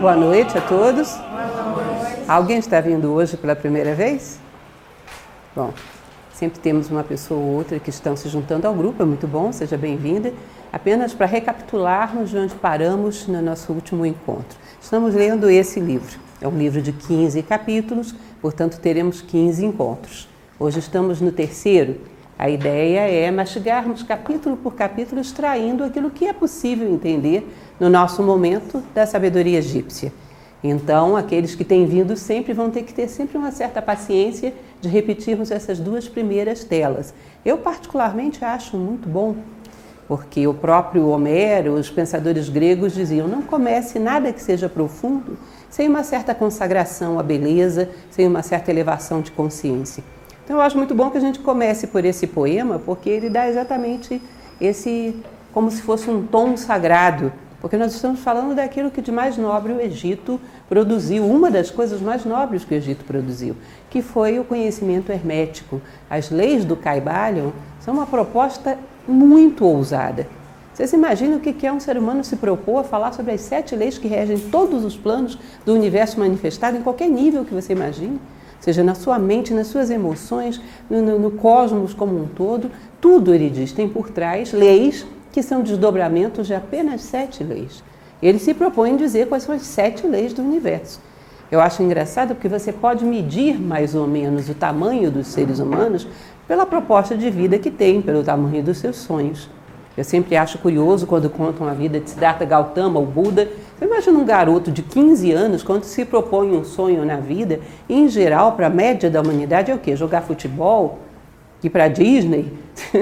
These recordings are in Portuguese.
Boa noite a todos. Alguém está vindo hoje pela primeira vez? Bom, sempre temos uma pessoa ou outra que estão se juntando ao grupo, é muito bom, seja bem-vinda. Apenas para recapitularmos de onde paramos no nosso último encontro. Estamos lendo esse livro. É um livro de 15 capítulos, portanto teremos 15 encontros. Hoje estamos no terceiro. A ideia é mastigarmos capítulo por capítulo, extraindo aquilo que é possível entender no nosso momento da sabedoria egípcia. Então, aqueles que têm vindo sempre vão ter que ter sempre uma certa paciência de repetirmos essas duas primeiras telas. Eu particularmente acho muito bom, porque o próprio Homero, os pensadores gregos diziam, não comece nada que seja profundo sem uma certa consagração à beleza, sem uma certa elevação de consciência. Então eu acho muito bom que a gente comece por esse poema, porque ele dá exatamente esse, como se fosse um tom sagrado, porque nós estamos falando daquilo que de mais nobre o Egito produziu, uma das coisas mais nobres que o Egito produziu, que foi o conhecimento hermético. As leis do Caibalion são uma proposta muito ousada. Vocês imaginam o que é um ser humano se propor a falar sobre as 7 leis que regem todos os planos do universo manifestado, em qualquer nível que você imagine? Seja na sua mente, nas suas emoções, no cosmos como um todo, tudo ele diz, tem por trás leis que são desdobramentos de apenas 7 leis. Ele se propõe a dizer quais são as 7 leis do universo. Eu acho engraçado porque você pode medir mais ou menos o tamanho dos seres humanos pela proposta de vida que tem, pelo tamanho dos seus sonhos. Eu sempre acho curioso quando contam a vida de Siddhartha Gautama, o Buda. Você imagina um garoto de 15 anos, quando se propõe um sonho na vida, e em geral, para a média da humanidade, é o quê? Jogar futebol, ir para a Disney.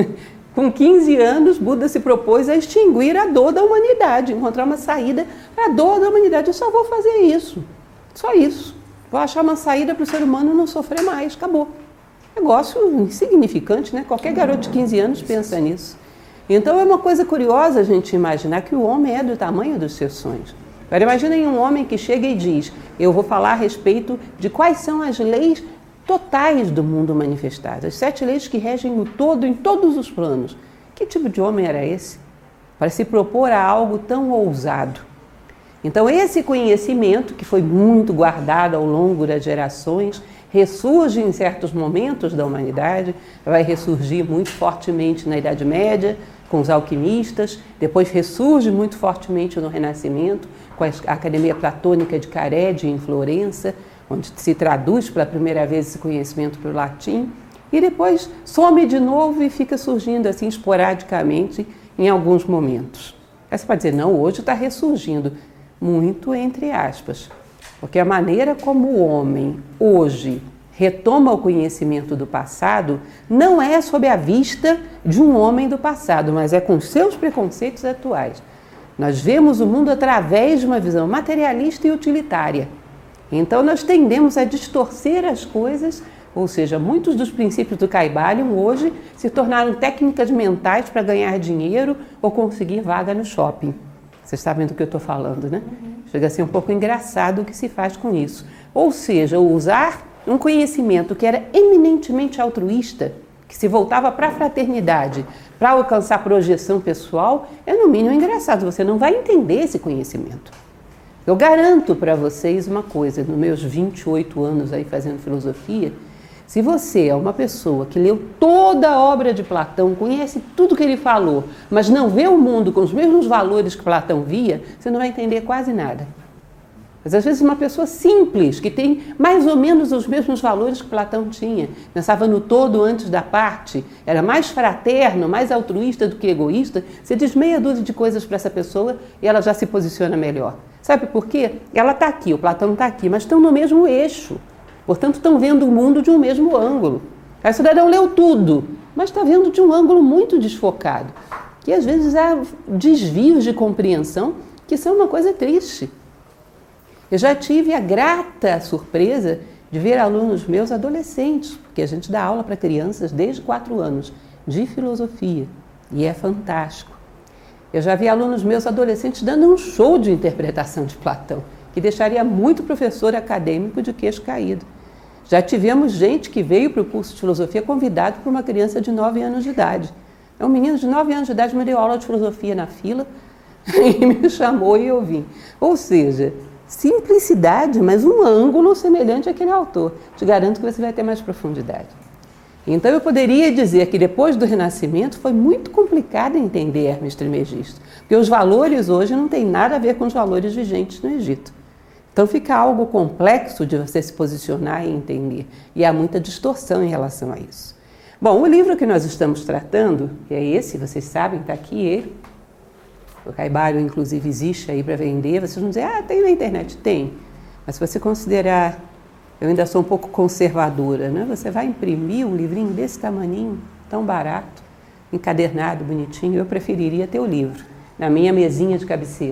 Com 15 anos, Buda se propôs a extinguir a dor da humanidade, encontrar uma saída para a dor da humanidade. Eu só vou fazer isso, só isso. Vou achar uma saída para o ser humano não sofrer mais, acabou. Negócio insignificante, né? Qualquer garoto de 15 anos pensa nisso. Então é uma coisa curiosa a gente imaginar que o homem é do tamanho dos seus sonhos. Agora imaginem um homem que chega e diz, eu vou falar a respeito de quais são as leis totais do mundo manifestado, as 7 leis que regem o todo em todos os planos. Que tipo de homem era esse? Para se propor a algo tão ousado. Então esse conhecimento, que foi muito guardado ao longo das gerações, ressurge em certos momentos da humanidade, vai ressurgir muito fortemente na Idade Média, com os alquimistas, depois ressurge muito fortemente no Renascimento, com a Academia Platônica de Carédio em Florença, onde se traduz pela primeira vez esse conhecimento para o latim, e depois some de novo e fica surgindo assim esporadicamente em alguns momentos. Aí você pode dizer, não, hoje está ressurgindo, muito entre aspas, porque a maneira como o homem hoje retoma o conhecimento do passado não é sob a vista de um homem do passado, mas é com seus preconceitos atuais. Nós vemos o mundo através de uma visão materialista e utilitária. Então nós tendemos a distorcer as coisas, ou seja, muitos dos princípios do Caibalion hoje se tornaram técnicas mentais para ganhar dinheiro ou conseguir vaga no shopping. Vocês sabem do que eu estou falando, né? Chega a ser um pouco engraçado o que se faz com isso. Ou seja, usar um conhecimento que era eminentemente altruísta, que se voltava para a fraternidade, para alcançar projeção pessoal, é no mínimo engraçado. Você não vai entender esse conhecimento. Eu garanto para vocês uma coisa, nos meus 28 anos aí fazendo filosofia, se você é uma pessoa que leu toda a obra de Platão, conhece tudo que ele falou, mas não vê o mundo com os mesmos valores que Platão via, você não vai entender quase nada. Mas às vezes uma pessoa simples, que tem mais ou menos os mesmos valores que Platão tinha, pensava no todo antes da parte, era mais fraterno, mais altruísta do que egoísta, você diz meia dúzia de coisas para essa pessoa e ela já se posiciona melhor. Sabe por quê? Ela está aqui, o Platão está aqui, mas estão no mesmo eixo. Portanto, estão vendo o mundo de um mesmo ângulo. A cidadão leu tudo, mas está vendo de um ângulo muito desfocado. E às vezes há desvios de compreensão que são uma coisa triste. Eu já tive a grata surpresa de ver alunos meus adolescentes, porque a gente dá aula para crianças desde 4 anos, de filosofia, e é fantástico. Eu já vi alunos meus adolescentes dando um show de interpretação de Platão, que deixaria muito professor acadêmico de queixo caído. Já tivemos gente que veio para o curso de filosofia convidado por uma criança de 9 anos de idade. É um menino de 9 anos de idade, me deu aula de filosofia na fila e me chamou e eu vim. Ou seja, simplicidade, mas um ângulo semelhante àquele autor. Te garanto que você vai ter mais profundidade. Então eu poderia dizer que depois do Renascimento foi muito complicado entender Hermes Trismegisto, porque os valores hoje não têm nada a ver com os valores vigentes no Egito. Então fica algo complexo de você se posicionar e entender, e há muita distorção em relação a isso. Bom, o livro que nós estamos tratando, que é esse, vocês sabem, está aqui ele. O Caibalion, inclusive, existe aí para vender. Vocês vão dizer, tem na internet? Tem. Mas se você considerar, eu ainda sou um pouco conservadora, né? Você vai imprimir um livrinho desse tamaninho, tão barato, encadernado, bonitinho, eu preferiria ter o livro, na minha mesinha de cabeceira.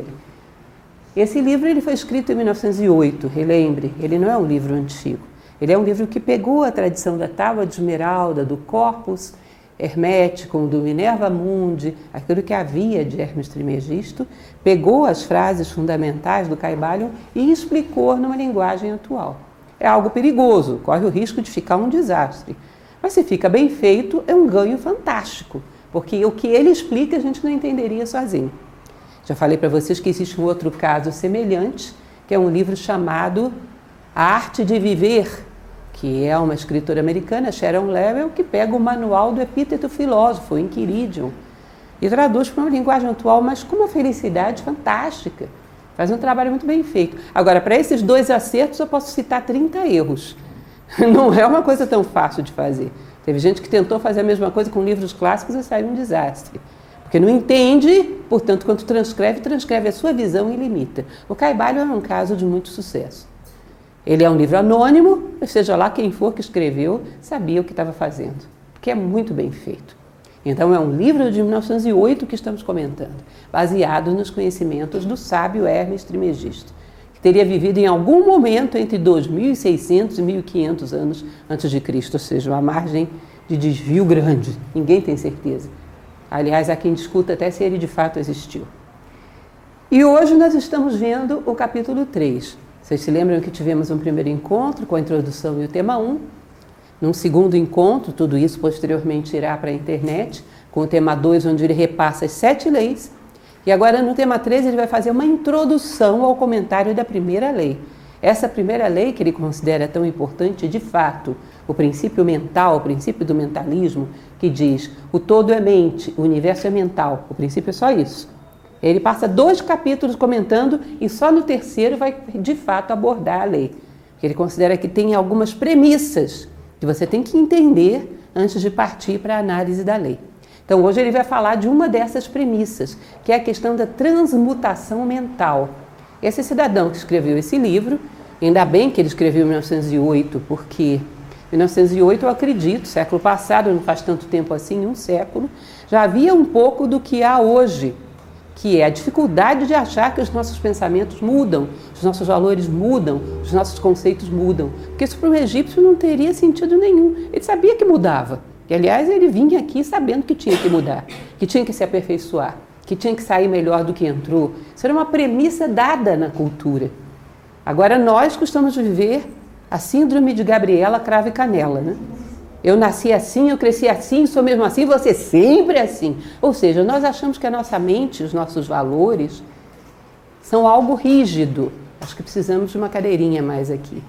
Esse livro ele foi escrito em 1908, relembre, ele não é um livro antigo. Ele é um livro que pegou a tradição da Tábua de Esmeralda, do Corpus Hermeticum, do Minerva Mundi, aquilo que havia de Hermes Trismegisto, pegou as frases fundamentais do Caibalion e explicou numa linguagem atual. É algo perigoso, corre o risco de ficar um desastre. Mas se fica bem feito, é um ganho fantástico, porque o que ele explica a gente não entenderia sozinho. Já falei para vocês que existe um outro caso semelhante, que é um livro chamado A Arte de Viver, que é uma escritora americana, Sharon Levell, que pega o manual do epíteto filósofo, o Enchiridion, e traduz para uma linguagem atual, mas com uma felicidade fantástica. Faz um trabalho muito bem feito. Agora, para esses 2 acertos, eu posso citar 30 erros. Não é uma coisa tão fácil de fazer. Teve gente que tentou fazer a mesma coisa com livros clássicos e saiu um desastre. Porque não entende, portanto, quando transcreve a sua visão e limita. O Caibalion é um caso de muito sucesso. Ele é um livro anônimo, seja lá quem for que escreveu, sabia o que estava fazendo, porque é muito bem feito. Então é um livro de 1908 que estamos comentando, baseado nos conhecimentos do sábio Hermes Trismegisto, que teria vivido em algum momento entre 2.600 e 1.500 anos antes de Cristo, ou seja, uma margem de desvio grande, ninguém tem certeza. Aliás, há quem discuta até se ele de fato existiu. E hoje nós estamos vendo o capítulo 3. Vocês se lembram que tivemos um primeiro encontro com a introdução e o tema 1. Num segundo encontro, tudo isso posteriormente irá para a internet, com o tema 2, onde ele repassa as 7 leis. E agora no tema 3 ele vai fazer uma introdução ao comentário da primeira lei. Essa primeira lei que ele considera tão importante, de fato, o princípio mental, o princípio do mentalismo, que diz o todo é mente, o universo é mental. O princípio é só isso. Ele passa 2 capítulos comentando e só no terceiro vai, de fato, abordar a lei. Ele considera que tem algumas premissas que você tem que entender antes de partir para a análise da lei. Então, hoje ele vai falar de uma dessas premissas, que é a questão da transmutação mental. Esse cidadão que escreveu esse livro, ainda bem que ele escreveu em 1908, porque em 1908, eu acredito, século passado, não faz tanto tempo assim, um século, já havia um pouco do que há hoje, que é a dificuldade de achar que os nossos pensamentos mudam, os nossos valores mudam, os nossos conceitos mudam. Porque isso para o egípcio não teria sentido nenhum. Ele sabia que mudava. E, aliás, ele vinha aqui sabendo que tinha que mudar, que tinha que se aperfeiçoar, que tinha que sair melhor do que entrou. Isso era uma premissa dada na cultura. Agora, nós costumamos viver a síndrome de Gabriela Cravo e Canela, né? Eu nasci assim, eu cresci assim, sou mesmo assim, você sempre é assim. Ou seja, nós achamos que a nossa mente, os nossos valores, são algo rígido. Acho que precisamos de uma cadeirinha mais aqui.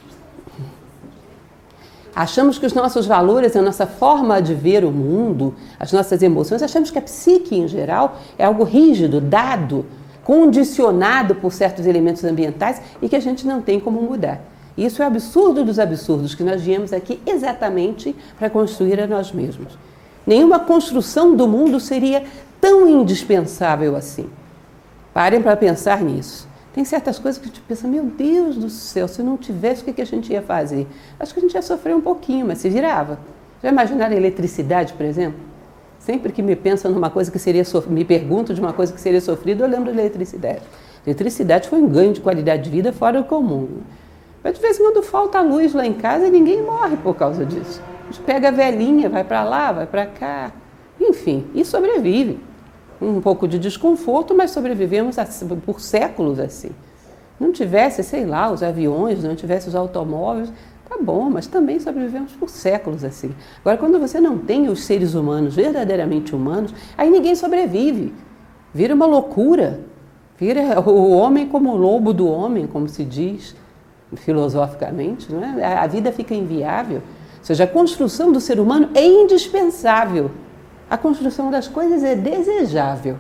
Achamos que os nossos valores, a nossa forma de ver o mundo, as nossas emoções, achamos que a psique em geral é algo rígido, dado, condicionado por certos elementos ambientais e que a gente não tem como mudar. Isso é o absurdo dos absurdos, que nós viemos aqui exatamente para construir a nós mesmos. Nenhuma construção do mundo seria tão indispensável assim. Parem para pensar nisso. Tem certas coisas que a gente pensa, meu Deus do céu, se não tivesse, o que a gente ia fazer? Acho que a gente ia sofrer um pouquinho, mas se virava. Já imaginaram a eletricidade, por exemplo? Sempre que me penso numa coisa que seria me pergunto de uma coisa que seria sofrida, eu lembro da eletricidade. A eletricidade foi um ganho de qualidade de vida fora do comum. Mas de vez em quando falta luz lá em casa e ninguém morre por causa disso. A gente pega a velhinha, vai para lá, vai para cá, enfim, e sobrevive. Um pouco de desconforto, mas sobrevivemos por séculos assim. Não tivesse, sei lá, os aviões, não tivesse os automóveis, tá bom, mas também sobrevivemos por séculos assim. Agora, quando você não tem os seres humanos verdadeiramente humanos, aí ninguém sobrevive. Vira uma loucura. Vira o homem como o lobo do homem, como se diz filosoficamente, não é? A vida fica inviável. Ou seja, a construção do ser humano é indispensável. A construção das coisas é desejável.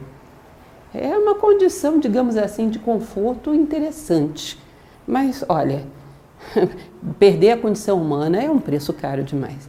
É uma condição, digamos assim, de conforto interessante. Mas, olha, perder a condição humana é um preço caro demais.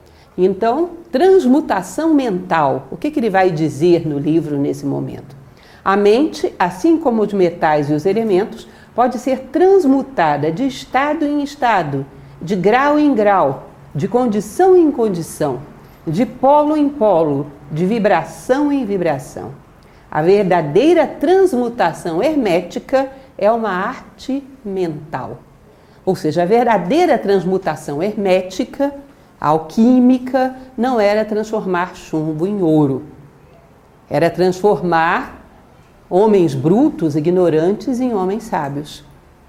Então, transmutação mental. O que ele vai dizer no livro nesse momento? A mente, assim como os metais e os elementos, pode ser transmutada de estado em estado, de grau em grau, de condição em condição, de polo em polo, de vibração em vibração. A verdadeira transmutação hermética é uma arte mental. Ou seja, a verdadeira transmutação hermética, alquímica, não era transformar chumbo em ouro. Era transformar homens brutos, ignorantes, em homens sábios.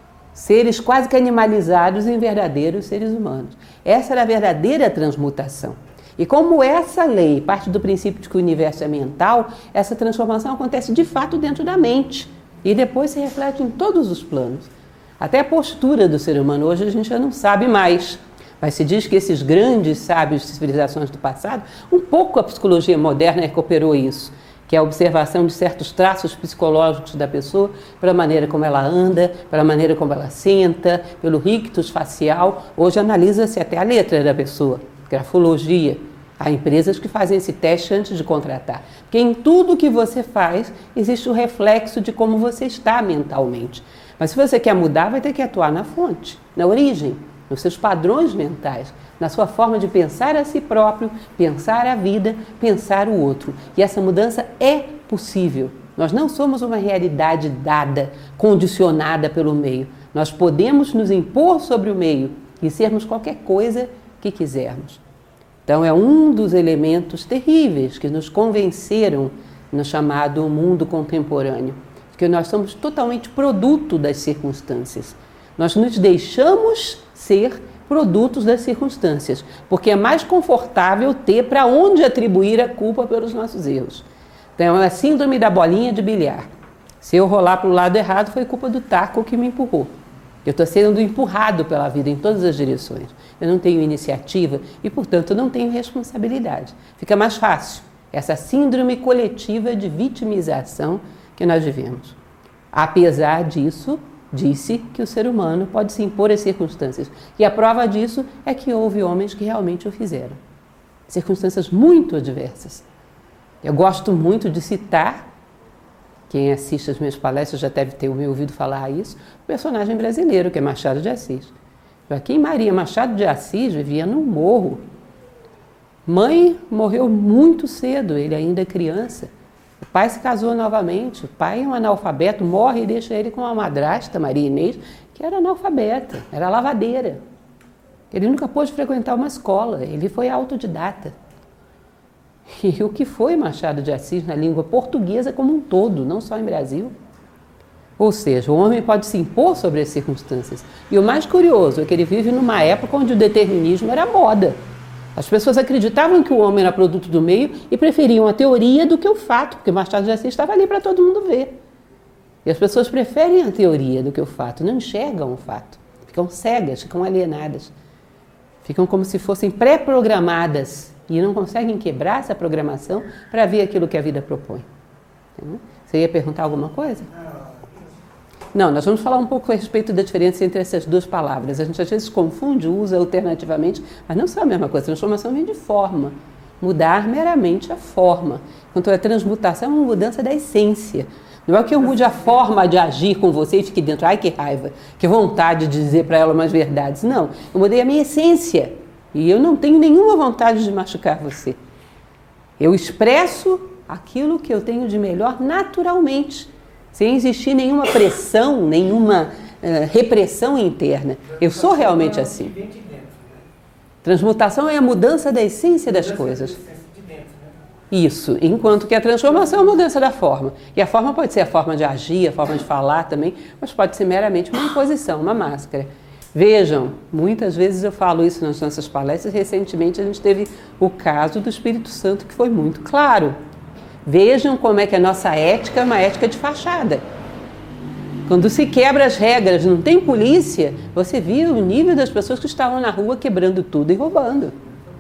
Seres quase que animalizados em verdadeiros seres humanos. Essa era a verdadeira transmutação. E como essa lei parte do princípio de que o universo é mental, essa transformação acontece de fato dentro da mente. E depois se reflete em todos os planos. Até a postura do ser humano hoje a gente já não sabe mais. Mas se diz que esses grandes sábios de civilizações do passado, um pouco a psicologia moderna recuperou isso, que é a observação de certos traços psicológicos da pessoa, pela maneira como ela anda, pela maneira como ela senta, pelo rictus facial. Hoje analisa-se até a letra da pessoa, grafologia. Há empresas que fazem esse teste antes de contratar. Porque em tudo que você faz, existe o reflexo de como você está mentalmente. Mas se você quer mudar, vai ter que atuar na fonte, na origem, nos seus padrões mentais, na sua forma de pensar a si próprio, pensar a vida, pensar o outro. E essa mudança é possível. Nós não somos uma realidade dada, condicionada pelo meio. Nós podemos nos impor sobre o meio e sermos qualquer coisa que quisermos. Então é um dos elementos terríveis que nos convenceram no chamado mundo contemporâneo, que nós somos totalmente produto das circunstâncias. Nós nos deixamos ser produtos das circunstâncias, porque é mais confortável ter para onde atribuir a culpa pelos nossos erros. Então é a síndrome da bolinha de bilhar. Se eu rolar para o lado errado, foi culpa do taco que me empurrou. Eu estou sendo empurrado pela vida em todas as direções. Eu não tenho iniciativa e, portanto, não tenho responsabilidade. Fica mais fácil essa síndrome coletiva de vitimização que nós vivemos. Apesar disso, disse que o ser humano pode se impor às circunstâncias. E a prova disso é que houve homens que realmente o fizeram. Circunstâncias muito adversas. Eu gosto muito de citar, quem assiste às minhas palestras já deve ter me ouvido falar isso, o personagem brasileiro, que é Machado de Assis. Joaquim Maria Machado de Assis vivia num morro. Mãe morreu muito cedo, ele ainda criança. O pai se casou novamente, o pai é um analfabeto, morre e deixa ele com uma madrasta, Maria Inês, que era analfabeta, era lavadeira. Ele nunca pôde frequentar uma escola, ele foi autodidata. E o que foi Machado de Assis na língua portuguesa como um todo, não só em Brasil? Ou seja, o homem pode se impor sobre as circunstâncias. E o mais curioso é que ele vive numa época onde o determinismo era moda. As pessoas acreditavam que o homem era produto do meio e preferiam a teoria do que o fato, porque Machado de Assis estava ali para todo mundo ver. E as pessoas preferem a teoria do que o fato, não enxergam o fato. Ficam cegas, ficam alienadas. Ficam como se fossem pré-programadas e não conseguem quebrar essa programação para ver aquilo que a vida propõe. Você ia perguntar alguma coisa? Não, nós vamos falar um pouco a respeito da diferença entre essas duas palavras. A gente às vezes confunde, usa alternativamente, mas não são a mesma coisa. Transformação vem de forma. Mudar meramente a forma. Enquanto a transmutação é uma mudança da essência. Não é que eu mude a forma de agir com você e fique dentro, ai que raiva, que vontade de dizer para ela umas verdades. Não, eu mudei a minha essência. E eu não tenho nenhuma vontade de machucar você. Eu expresso aquilo que eu tenho de melhor naturalmente. Sem existir nenhuma pressão, nenhuma repressão interna. Eu sou realmente assim. Transmutação é a mudança da essência das coisas. Isso, enquanto que a transformação é a mudança da forma. E a forma pode ser a forma de agir, a forma de falar também, mas pode ser meramente uma imposição, uma máscara. Vejam, muitas vezes eu falo isso nas nossas palestras. Recentemente a gente teve o caso do Espírito Santo, que foi muito claro. Vejam como é que a nossa ética é uma ética de fachada. Quando se quebra as regras, não tem polícia, você viu o nível das pessoas que estavam na rua quebrando tudo e roubando.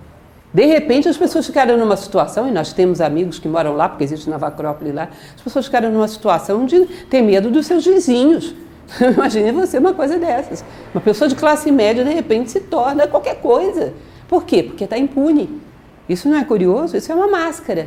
De repente as pessoas ficaram numa situação, e nós temos amigos que moram lá, porque existe Nova Acrópole lá, as pessoas ficaram numa situação de ter medo dos seus vizinhos. Imagine você uma coisa dessas. Uma pessoa de classe média, de repente, se torna qualquer coisa. Por quê? Porque está impune. Isso não é curioso? Isso é uma máscara.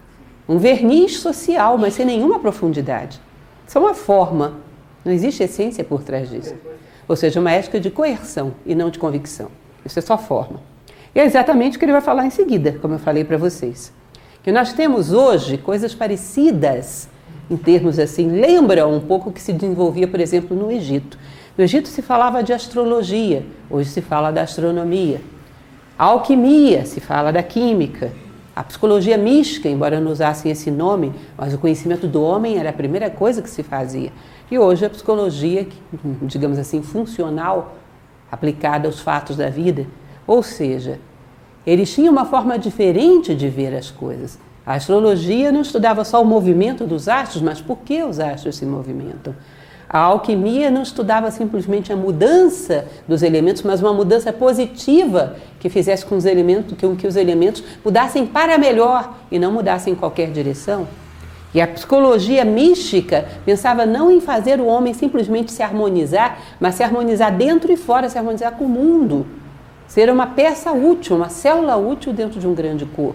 Um verniz social, mas sem nenhuma profundidade. Isso é uma forma. Não existe essência por trás disso. Ou seja, uma ética de coerção e não de convicção. Isso é só forma. E é exatamente o que ele vai falar em seguida, como eu falei para vocês. Que nós temos hoje coisas parecidas, em termos assim, lembram um pouco o que se desenvolvia, por exemplo, no Egito. No Egito se falava de astrologia, hoje se fala da astronomia. A alquimia, se fala da química. A psicologia mística, embora não usassem esse nome, mas o conhecimento do homem era a primeira coisa que se fazia. E hoje a psicologia, digamos assim, funcional, aplicada aos fatos da vida. Ou seja, eles tinham uma forma diferente de ver as coisas. A astrologia não estudava só o movimento dos astros, mas por que os astros se movimentam. A alquimia não estudava simplesmente a mudança dos elementos, mas uma mudança positiva que fizesse com que os elementos mudassem para melhor e não mudassem em qualquer direção. E a psicologia mística pensava não em fazer o homem simplesmente se harmonizar, mas se harmonizar dentro e fora, se harmonizar com o mundo. Ser uma peça útil, uma célula útil dentro de um grande corpo.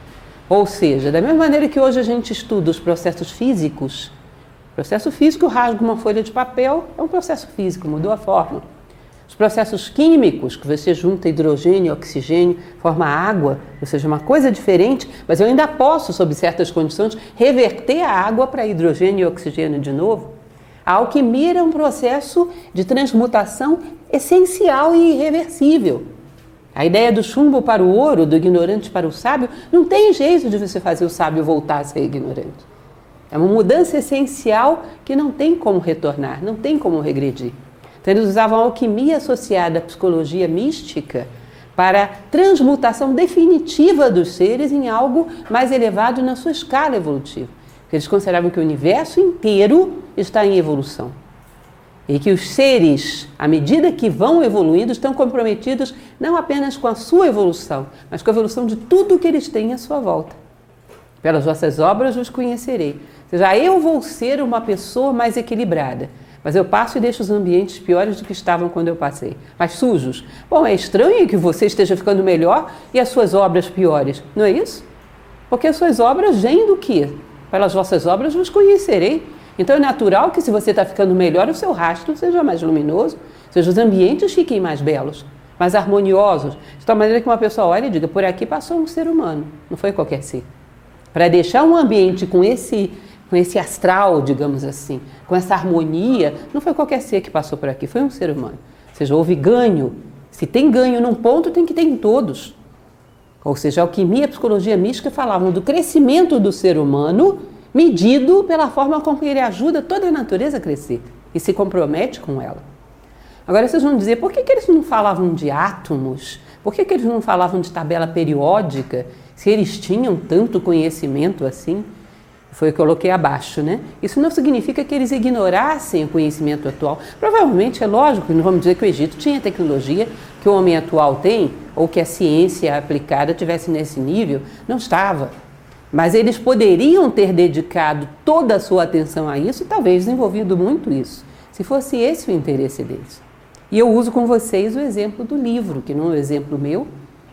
Ou seja, da mesma maneira que hoje a gente estuda os processos físicos, o processo físico rasga uma folha de papel, é um processo físico, mudou a forma. Os processos químicos, que você junta hidrogênio e oxigênio, forma água, ou seja, uma coisa diferente, mas eu ainda posso, sob certas condições, reverter a água para hidrogênio e oxigênio de novo. A alquimia é um processo de transmutação essencial e irreversível. A ideia do chumbo para o ouro, do ignorante para o sábio, não tem jeito de você fazer o sábio voltar a ser ignorante. É uma mudança essencial que não tem como retornar, não tem como regredir. Então eles usavam a alquimia associada à psicologia mística para a transmutação definitiva dos seres em algo mais elevado na sua escala evolutiva. Porque eles consideravam que o universo inteiro está em evolução. E que os seres, à medida que vão evoluindo, estão comprometidos não apenas com a sua evolução, mas com a evolução de tudo que eles têm à sua volta. Pelas vossas obras os conhecerei. Ou seja, eu vou ser uma pessoa mais equilibrada, mas eu passo e deixo os ambientes piores do que estavam quando eu passei, mais sujos. Bom, é estranho que você esteja ficando melhor e as suas obras piores, não é isso? Porque as suas obras vêm do quê? Pelas vossas obras vos conhecerei. Então é natural que se você está ficando melhor, o seu rastro seja mais luminoso, seja os ambientes fiquem mais belos, mais harmoniosos, de tal maneira que uma pessoa olhe e diga, por aqui passou um ser humano, não foi qualquer ser. Para deixar um ambiente com esse astral, digamos assim, com essa harmonia, não foi qualquer ser que passou por aqui, foi um ser humano. Ou seja, houve ganho. Se tem ganho num ponto, tem que ter em todos. Ou seja, a alquimia e a psicologia mística falavam do crescimento do ser humano medido pela forma como ele ajuda toda a natureza a crescer e se compromete com ela. Agora vocês vão dizer, por que eles não falavam de átomos? Por que eles não falavam de tabela periódica? Se eles tinham tanto conhecimento assim? Foi o que eu coloquei abaixo, né? Isso não significa que eles ignorassem o conhecimento atual. Provavelmente, é lógico, não vamos dizer que o Egito tinha tecnologia que o homem atual tem, ou que a ciência aplicada tivesse nesse nível. Não estava. Mas eles poderiam ter dedicado toda a sua atenção a isso e talvez desenvolvido muito isso, se fosse esse o interesse deles. E eu uso com vocês o exemplo do livro, que não é um exemplo meu,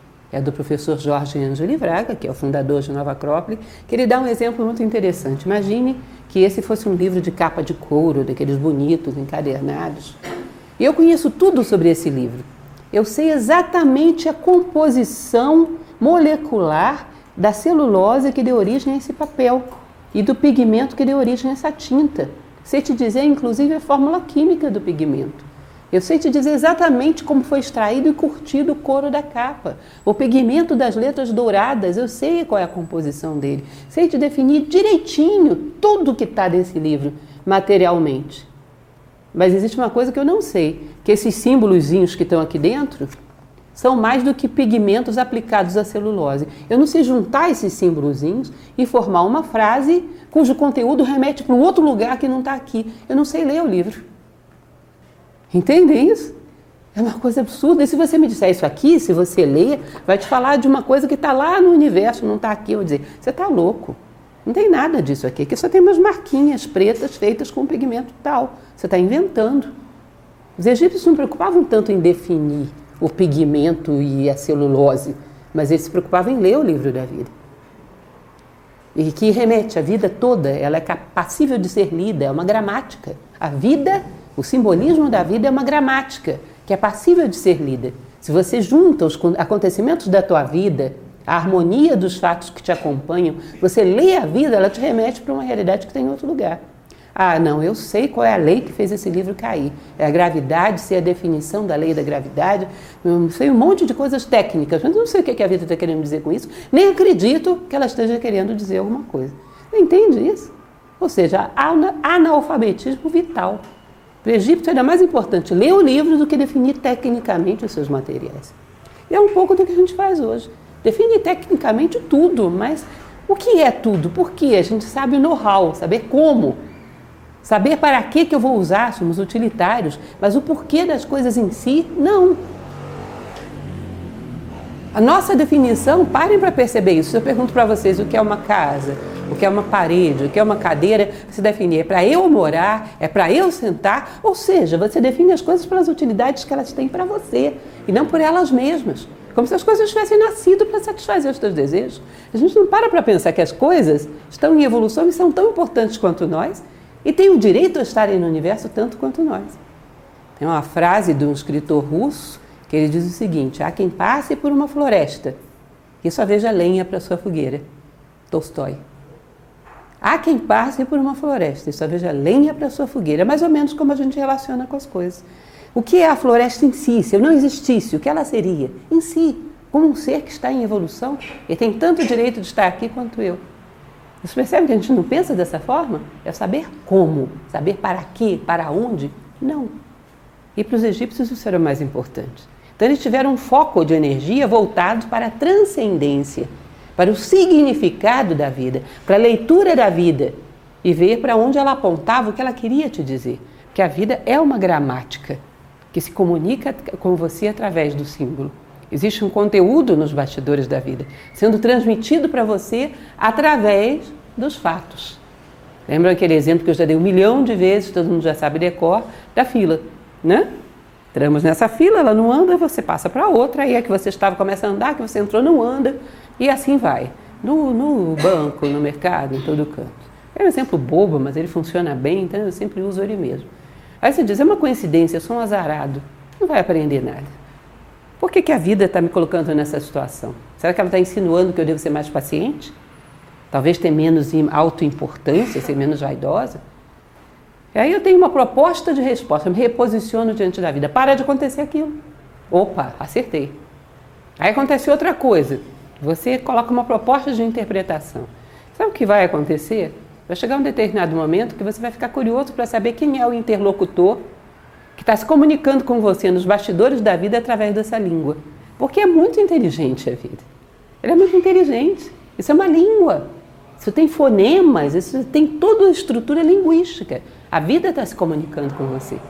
é do professor Jorge Ângeli Braga, que é o fundador de Nova Acrópole, que ele dá um exemplo muito interessante. Imagine que esse fosse um livro de capa de couro, daqueles bonitos, encadernados. E eu conheço tudo sobre esse livro. Eu sei exatamente a composição molecular da celulose que deu origem a esse papel e do pigmento que deu origem a essa tinta. Sei te dizer, inclusive, a fórmula química do pigmento. Eu sei te dizer exatamente como foi extraído e curtido o couro da capa. O pigmento das letras douradas, eu sei qual é a composição dele. Sei te definir direitinho tudo que está nesse livro, materialmente. Mas existe uma coisa que eu não sei, que esses símbolozinhos que estão aqui dentro são mais do que pigmentos aplicados à celulose. Eu não sei juntar esses símbolozinhos e formar uma frase cujo conteúdo remete para um outro lugar que não está aqui. Eu não sei ler o livro. Entendem isso? É uma coisa absurda. E se você me disser isso aqui, se você ler, vai te falar de uma coisa que está lá no universo, não está aqui. Eu vou dizer, você está louco. Não tem nada disso aqui. Aqui só tem umas marquinhas pretas feitas com pigmento tal. Você está inventando. Os egípcios não se preocupavam tanto em definir o pigmento e a celulose, mas eles se preocupavam em ler o livro da vida. E que remete a vida toda, ela é passível de ser lida, é uma gramática. A vida, o simbolismo da vida é uma gramática, que é passível de ser lida. Se você junta os acontecimentos da tua vida, a harmonia dos fatos que te acompanham, você lê a vida, ela te remete para uma realidade que tem em outro lugar. Ah, não, eu sei qual é a lei que fez esse livro cair. É a gravidade, sei a definição da lei da gravidade, eu sei um monte de coisas técnicas, mas não sei o que a vida está querendo dizer com isso, nem acredito que ela esteja querendo dizer alguma coisa. Não entende isso? Ou seja, analfabetismo vital. Para o Egito era mais importante ler o livro do que definir tecnicamente os seus materiais. E é um pouco do que a gente faz hoje. Define tecnicamente tudo, mas o que é tudo? Por quê? A gente sabe o know-how, saber como. Saber para que eu vou usar, somos utilitários, mas o porquê das coisas em si, não. A nossa definição, parem para perceber isso. Se eu pergunto para vocês o que é uma casa, o que é uma parede, o que é uma cadeira, você define, é para eu morar, é para eu sentar, ou seja, você define as coisas pelas utilidades que elas têm para você, e não por elas mesmas. Como se as coisas tivessem nascido para satisfazer os teus desejos. A gente não para pensar que as coisas estão em evolução e são tão importantes quanto nós, e têm o direito a estarem no universo tanto quanto nós. Tem uma frase de um escritor russo que ele diz o seguinte: há quem passe por uma floresta e só veja lenha para sua fogueira. Tolstói. Há quem passe por uma floresta e só veja lenha para sua fogueira. É mais ou menos como a gente relaciona com as coisas. O que é a floresta em si? Se eu não existisse, o que ela seria? Em si, como um ser que está em evolução e tem tanto direito de estar aqui quanto eu. Você percebe que a gente não pensa dessa forma? É saber como, saber para quê, para onde? Não. E para os egípcios isso era o mais importante. Então eles tiveram um foco de energia voltado para a transcendência, para o significado da vida, para a leitura da vida e ver para onde ela apontava o que ela queria te dizer. Porque a vida é uma gramática que se comunica com você através do símbolo. Existe um conteúdo nos bastidores da vida, sendo transmitido para você através dos fatos. Lembram aquele exemplo que eu já dei 1 milhão de vezes, todo mundo já sabe decor, da fila, né? Entramos nessa fila, ela não anda, você passa para outra, aí a que você estava começa a andar, que você entrou não anda, e assim vai. No banco, no mercado, em todo canto. É um exemplo bobo, mas ele funciona bem, então eu sempre uso ele mesmo. Aí você diz, é uma coincidência, eu sou um azarado. Não vai aprender nada. Por que a vida está me colocando nessa situação? Será que ela está insinuando que eu devo ser mais paciente? Talvez ter menos autoimportância, ser menos vaidosa? E aí eu tenho uma proposta de resposta, eu me reposiciono diante da vida. Para de acontecer aquilo. Opa, acertei. Aí acontece outra coisa. Você coloca uma proposta de interpretação. Sabe o que vai acontecer? Vai chegar um determinado momento que você vai ficar curioso para saber quem é o interlocutor que está se comunicando com você nos bastidores da vida através dessa língua. Porque é muito inteligente a vida. Ela é muito inteligente. Isso é uma língua. Isso tem fonemas, isso tem toda a estrutura linguística. A vida está se comunicando com você.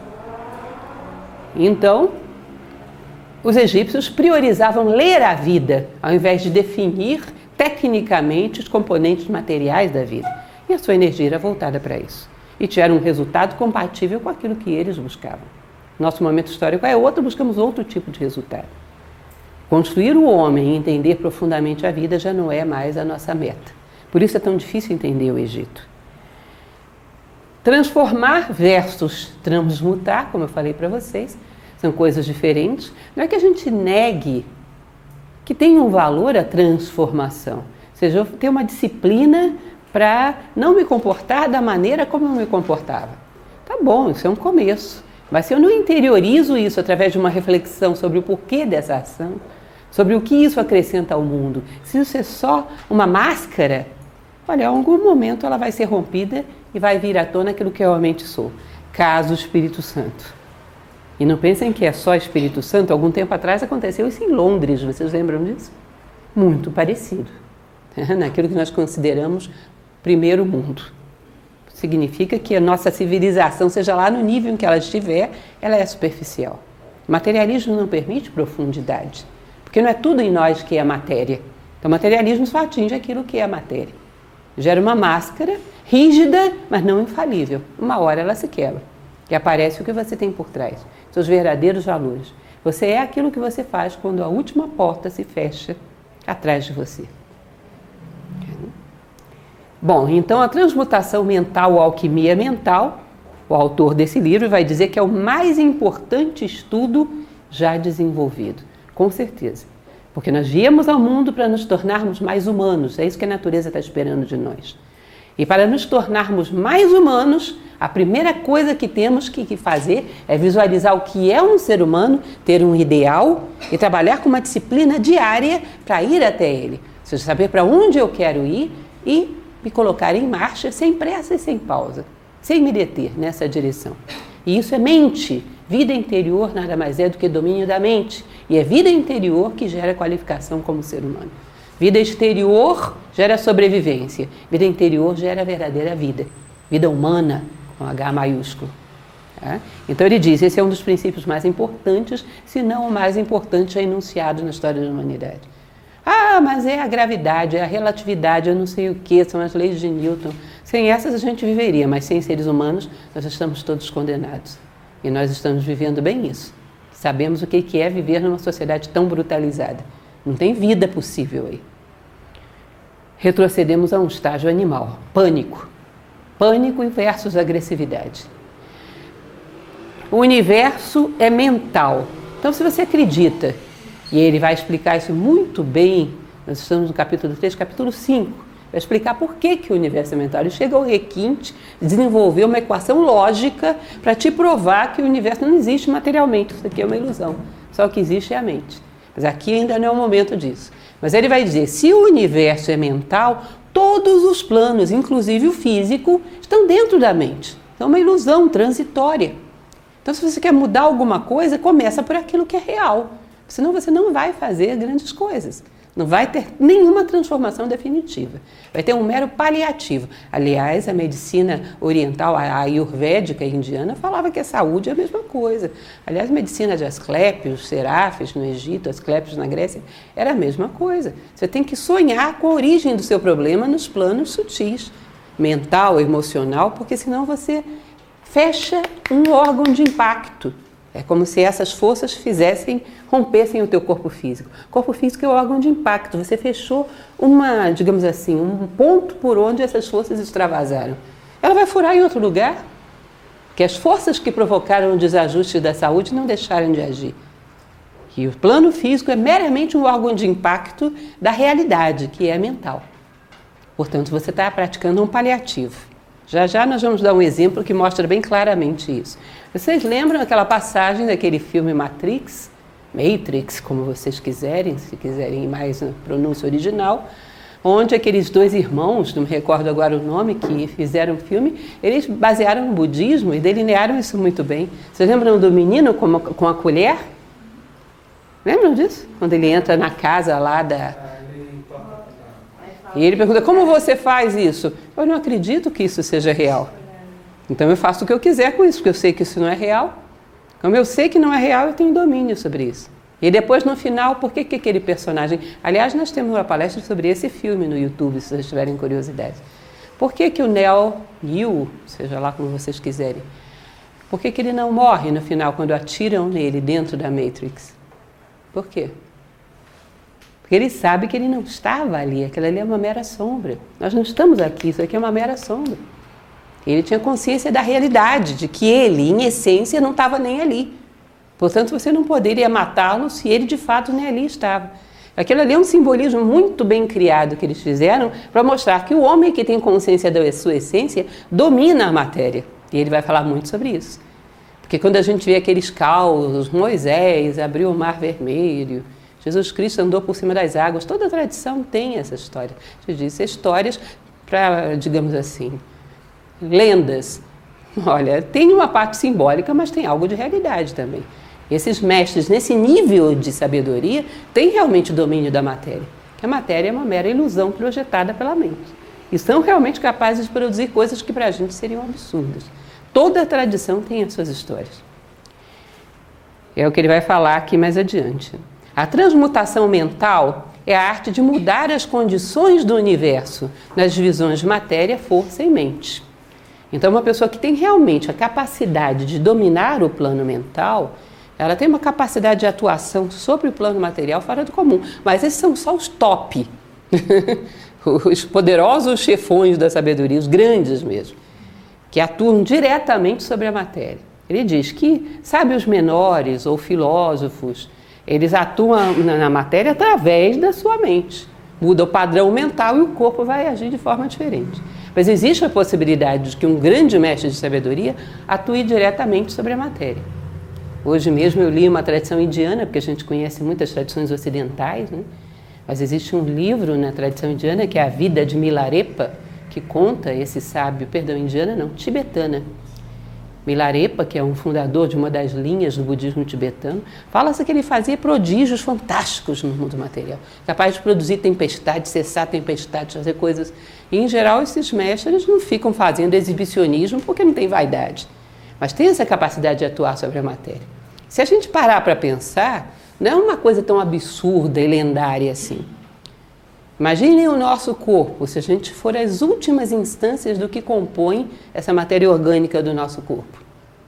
Então, os egípcios priorizavam ler a vida, ao invés de definir tecnicamente os componentes materiais da vida. E a sua energia era voltada para isso. E tiveram um resultado compatível com aquilo que eles buscavam. Nosso momento histórico é outro, buscamos outro tipo de resultado. Construir o homem e entender profundamente a vida já não é mais a nossa meta. Por isso é tão difícil entender o Egito. Transformar versus transmutar, como eu falei para vocês, são coisas diferentes. Não é que a gente negue que tem um valor a transformação. Ou seja, eu tenho uma disciplina para não me comportar da maneira como eu me comportava. Tá bom, isso é um começo. Mas se eu não interiorizo isso através de uma reflexão sobre o porquê dessa ação, sobre o que isso acrescenta ao mundo, se isso é só uma máscara, olha, em algum momento ela vai ser rompida e vai vir à tona aquilo que eu realmente sou. Caso Espírito Santo. E não pensem que é só Espírito Santo. Algum tempo atrás aconteceu isso em Londres, vocês lembram disso? Muito parecido, naquilo que nós consideramos primeiro mundo. Significa que a nossa civilização, seja lá no nível em que ela estiver, ela é superficial. O materialismo não permite profundidade, porque não é tudo em nós que é matéria. Então o materialismo só atinge aquilo que é a matéria. Gera uma máscara rígida, mas não infalível. Uma hora ela se quebra e aparece o que você tem por trás, seus verdadeiros valores. Você é aquilo que você faz quando a última porta se fecha atrás de você. Bom, então a transmutação mental ou alquimia mental, o autor desse livro vai dizer que é o mais importante estudo já desenvolvido, com certeza. Porque nós viemos ao mundo para nos tornarmos mais humanos, é isso que a natureza está esperando de nós. E para nos tornarmos mais humanos, a primeira coisa que temos que fazer é visualizar o que é um ser humano, ter um ideal e trabalhar com uma disciplina diária para ir até ele. Ou seja, saber para onde eu quero ir e me colocar em marcha sem pressa e sem pausa, sem me deter nessa direção. E isso é mente. Vida interior nada mais é do que domínio da mente. E é vida interior que gera qualificação como ser humano. Vida exterior gera sobrevivência. Vida interior gera a verdadeira vida. Vida humana, com H maiúsculo. Então ele diz, esse é um dos princípios mais importantes, se não o mais importante já enunciado na história da humanidade. Ah, mas é a gravidade, é a relatividade, eu não sei o que, são as leis de Newton. Sem essas a gente viveria, mas sem seres humanos nós estamos todos condenados. E nós estamos vivendo bem isso. Sabemos o que é viver numa sociedade tão brutalizada. Não tem vida possível aí. Retrocedemos a um estágio animal, pânico. Pânico versus agressividade. O universo é mental. Então, se você acredita, e ele vai explicar isso muito bem, nós estamos no capítulo 3, capítulo 5, vai explicar por que o universo é mental. Ele chega ao requinte, desenvolveu uma equação lógica para te provar que o universo não existe materialmente, isso aqui é uma ilusão, só o que existe é a mente. Mas aqui ainda não é o momento disso. Mas ele vai dizer, se o universo é mental, todos os planos, inclusive o físico, estão dentro da mente. Então é uma ilusão transitória. Então se você quer mudar alguma coisa, começa por aquilo que é real. Senão você não vai fazer grandes coisas. Não vai ter nenhuma transformação definitiva. Vai ter um mero paliativo. Aliás, a medicina oriental, a ayurvédica indiana, falava que a saúde é a mesma coisa. Aliás, a medicina de Asclépios, Seráfis no Egito, Asclépios na Grécia, era a mesma coisa. Você tem que sonhar com a origem do seu problema nos planos sutis, mental, emocional, porque senão você fecha um órgão de impacto. É como se essas forças rompessem o teu corpo físico. O corpo físico é o órgão de impacto. Você fechou digamos assim, um ponto por onde essas forças extravasaram. Ela vai furar em outro lugar, que as forças que provocaram o desajuste da saúde não deixaram de agir. E o plano físico é meramente um órgão de impacto da realidade, que é mental. Portanto, você está praticando um paliativo. Já já nós vamos dar um exemplo que mostra bem claramente isso. Vocês lembram aquela passagem daquele filme Matrix, como vocês quiserem, se quiserem ir mais na pronúncia original, onde aqueles dois irmãos, não me recordo agora o nome, que fizeram o filme, eles basearam no budismo e delinearam isso muito bem. Vocês lembram do menino com a colher? Lembram disso? Quando ele entra na casa lá E ele pergunta, como você faz isso? Eu não acredito que isso seja real. Então eu faço o que eu quiser com isso, porque eu sei que isso não é real. Como eu sei que não é real, eu tenho domínio sobre isso. E depois, no final, por que aquele personagem... Aliás, nós temos uma palestra sobre esse filme no YouTube, se vocês tiverem curiosidade. Por que o Neo, seja lá como vocês quiserem, por que ele não morre no final, quando atiram nele dentro da Matrix? Por quê? Porque ele sabe que ele não estava ali, aquilo ali é uma mera sombra. Nós não estamos aqui, isso aqui é uma mera sombra. Ele tinha consciência da realidade, de que ele, em essência, não estava nem ali. Portanto, você não poderia matá-lo se ele, de fato, nem ali estava. Aquilo ali é um simbolismo muito bem criado que eles fizeram para mostrar que o homem que tem consciência da sua essência domina a matéria. E ele vai falar muito sobre isso. Porque quando a gente vê aqueles causos, Moisés abriu o Mar Vermelho, Jesus Cristo andou por cima das águas, toda a tradição tem essa história. A gente diz histórias para, digamos assim, lendas Olha, tem uma parte simbólica, mas tem algo de realidade também. Esses mestres, nesse nível de sabedoria, têm realmente domínio da matéria. A matéria é uma mera ilusão projetada pela mente. E são realmente capazes de produzir coisas que para a gente seriam absurdas. Toda a tradição tem as suas histórias. É o que ele vai falar aqui mais adiante. A transmutação mental é a arte de mudar as condições do universo nas divisões de matéria, força e mente. Então, uma pessoa que tem realmente a capacidade de dominar o plano mental, ela tem uma capacidade de atuação sobre o plano material fora do comum. Mas esses são só os top, os poderosos chefões da sabedoria, os grandes mesmo, que atuam diretamente sobre a matéria. Ele diz que sábios menores ou filósofos, eles atuam na matéria através da sua mente. Muda o padrão mental e o corpo vai agir de forma diferente. Mas existe a possibilidade de que um grande mestre de sabedoria atue diretamente sobre a matéria. Hoje mesmo eu li uma tradição indiana, porque a gente conhece muitas tradições ocidentais, né? Mas existe um livro na tradição indiana que é A Vida de Milarepa, que conta esse sábio, indiana não, tibetana. Milarepa, que é um fundador de uma das linhas do budismo tibetano, fala-se que ele fazia prodígios fantásticos no mundo material, capaz de produzir tempestades, cessar tempestades, fazer coisas. E, em geral, esses mestres não ficam fazendo exibicionismo porque não tem vaidade, mas tem essa capacidade de atuar sobre a matéria. Se a gente parar para pensar, não é uma coisa tão absurda e lendária assim. Imaginem o nosso corpo, se a gente for às últimas instâncias do que compõe essa matéria orgânica do nosso corpo.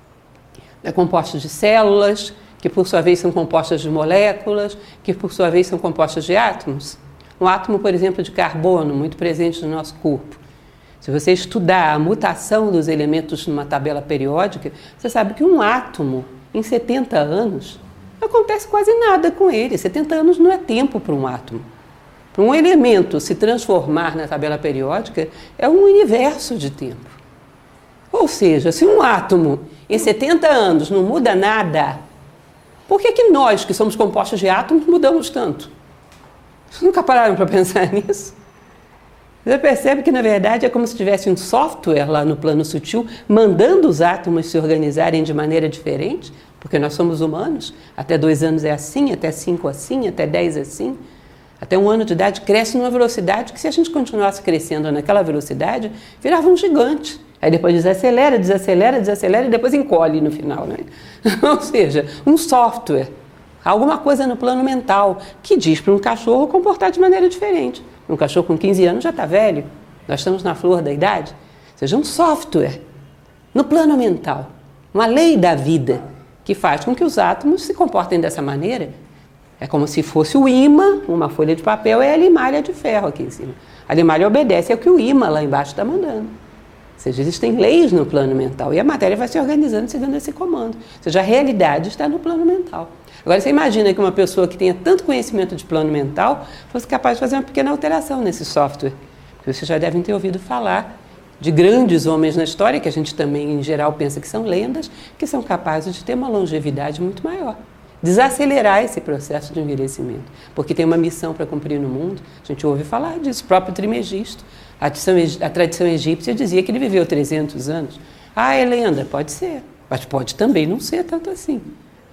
É composto de células, que por sua vez são compostas de moléculas, que por sua vez são compostas de átomos. Um átomo, por exemplo, de carbono, muito presente no nosso corpo. Se você estudar a mutação dos elementos numa tabela periódica, você sabe que um átomo, em 70 anos, não acontece quase nada com ele. 70 anos não é tempo para um átomo. Para um elemento se transformar na tabela periódica, é um universo de tempo. Ou seja, se um átomo em 70 anos não muda nada, por que nós, que somos compostos de átomos, mudamos tanto? Vocês nunca pararam para pensar nisso? Você percebe que, na verdade, é como se tivesse um software lá no plano sutil mandando os átomos se organizarem de maneira diferente, porque nós somos humanos. Até 2 anos é assim, até 5 assim, até 10 assim. Até 1 ano de idade cresce numa velocidade que, se a gente continuasse crescendo naquela velocidade, virava um gigante. Aí depois desacelera, desacelera, desacelera e depois encolhe no final, né? Ou seja, um software, alguma coisa no plano mental que diz para um cachorro comportar de maneira diferente. Um cachorro com 15 anos já está velho, nós estamos na flor da idade. Ou seja, um software no plano mental, uma lei da vida que faz com que os átomos se comportem dessa maneira. É como se fosse o ímã, uma folha de papel, é a limalha de ferro aqui em cima. A limalha obedece ao que o ímã lá embaixo está mandando. Ou seja, existem leis no plano mental e a matéria vai se organizando seguindo esse comando. Ou seja, a realidade está no plano mental. Agora, você imagina que uma pessoa que tenha tanto conhecimento de plano mental fosse capaz de fazer uma pequena alteração nesse software. Porque vocês já devem ter ouvido falar de grandes homens na história, que a gente também, em geral, pensa que são lendas, que são capazes de ter uma longevidade muito maior. Desacelerar esse processo de envelhecimento, porque tem uma missão para cumprir no mundo. A gente ouve falar disso, o próprio Trimegisto. A tradição egípcia dizia que ele viveu 300 anos. Ah, é lenda? Pode ser, mas pode também não ser tanto assim.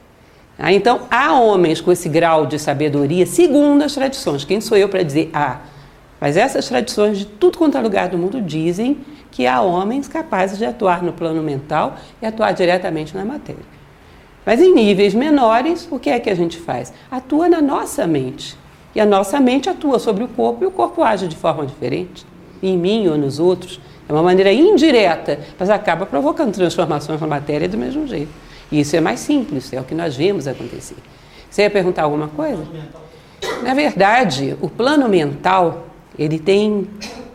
Então, há homens com esse grau de sabedoria, segundo as tradições. Quem sou eu para dizer há? Mas essas tradições de tudo quanto é lugar do mundo dizem que há homens capazes de atuar no plano mental e atuar diretamente na matéria. Mas em níveis menores, o que é que a gente faz? Atua na nossa mente. E a nossa mente atua sobre o corpo e o corpo age de forma diferente. Em mim ou nos outros. É uma maneira indireta, mas acaba provocando transformações na matéria do mesmo jeito. E isso é mais simples, é o que nós vemos acontecer. Você ia perguntar alguma coisa? Na verdade, o plano mental, ele tem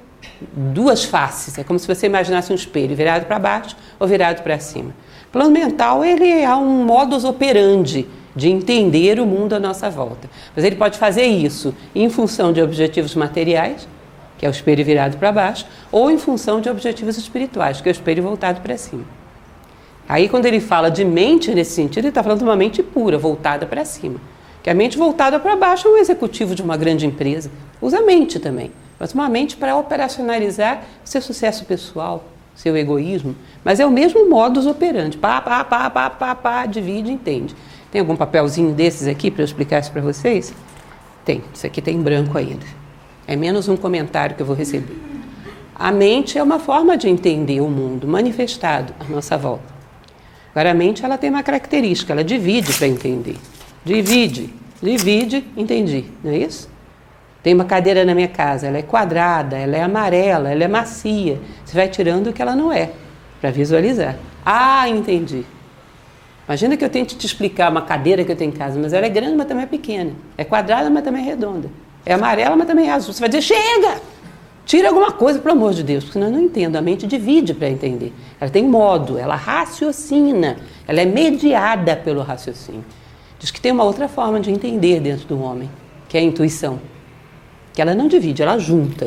2 faces. É como se você imaginasse um espelho virado para baixo ou virado para cima. O plano mental, ele é um modus operandi de entender o mundo à nossa volta. Mas ele pode fazer isso em função de objetivos materiais, que é o espelho virado para baixo, ou em função de objetivos espirituais, que é o espelho voltado para cima. Aí, quando ele fala de mente nesse sentido, ele está falando de uma mente pura, voltada para cima. Que a mente voltada para baixo é um executivo de uma grande empresa. Usa a mente também, mas uma mente para operacionalizar o seu sucesso pessoal, seu egoísmo, mas é o mesmo modus operandi. Pá, divide, entende. Tem algum papelzinho desses aqui para eu explicar isso para vocês? Tem, isso aqui tem em branco ainda. É menos um comentário que eu vou receber. A mente é uma forma de entender o mundo manifestado à nossa volta. Agora, a mente ela tem uma característica, ela divide para entender. Divide, entendi, não é isso? Tem uma cadeira na minha casa, ela é quadrada, ela é amarela, ela é macia. Você vai tirando o que ela não é, para visualizar. Ah, entendi. Imagina que eu tente te explicar uma cadeira que eu tenho em casa, mas ela é grande, mas também é pequena. É quadrada, mas também é redonda. É amarela, mas também é azul. Você vai dizer, chega! Tira alguma coisa, pelo amor de Deus, porque senão eu não entendo. A mente divide para entender. Ela tem modo, ela raciocina, ela é mediada pelo raciocínio. Diz que tem uma outra forma de entender dentro do homem, que é a intuição. Que ela não divide, ela junta.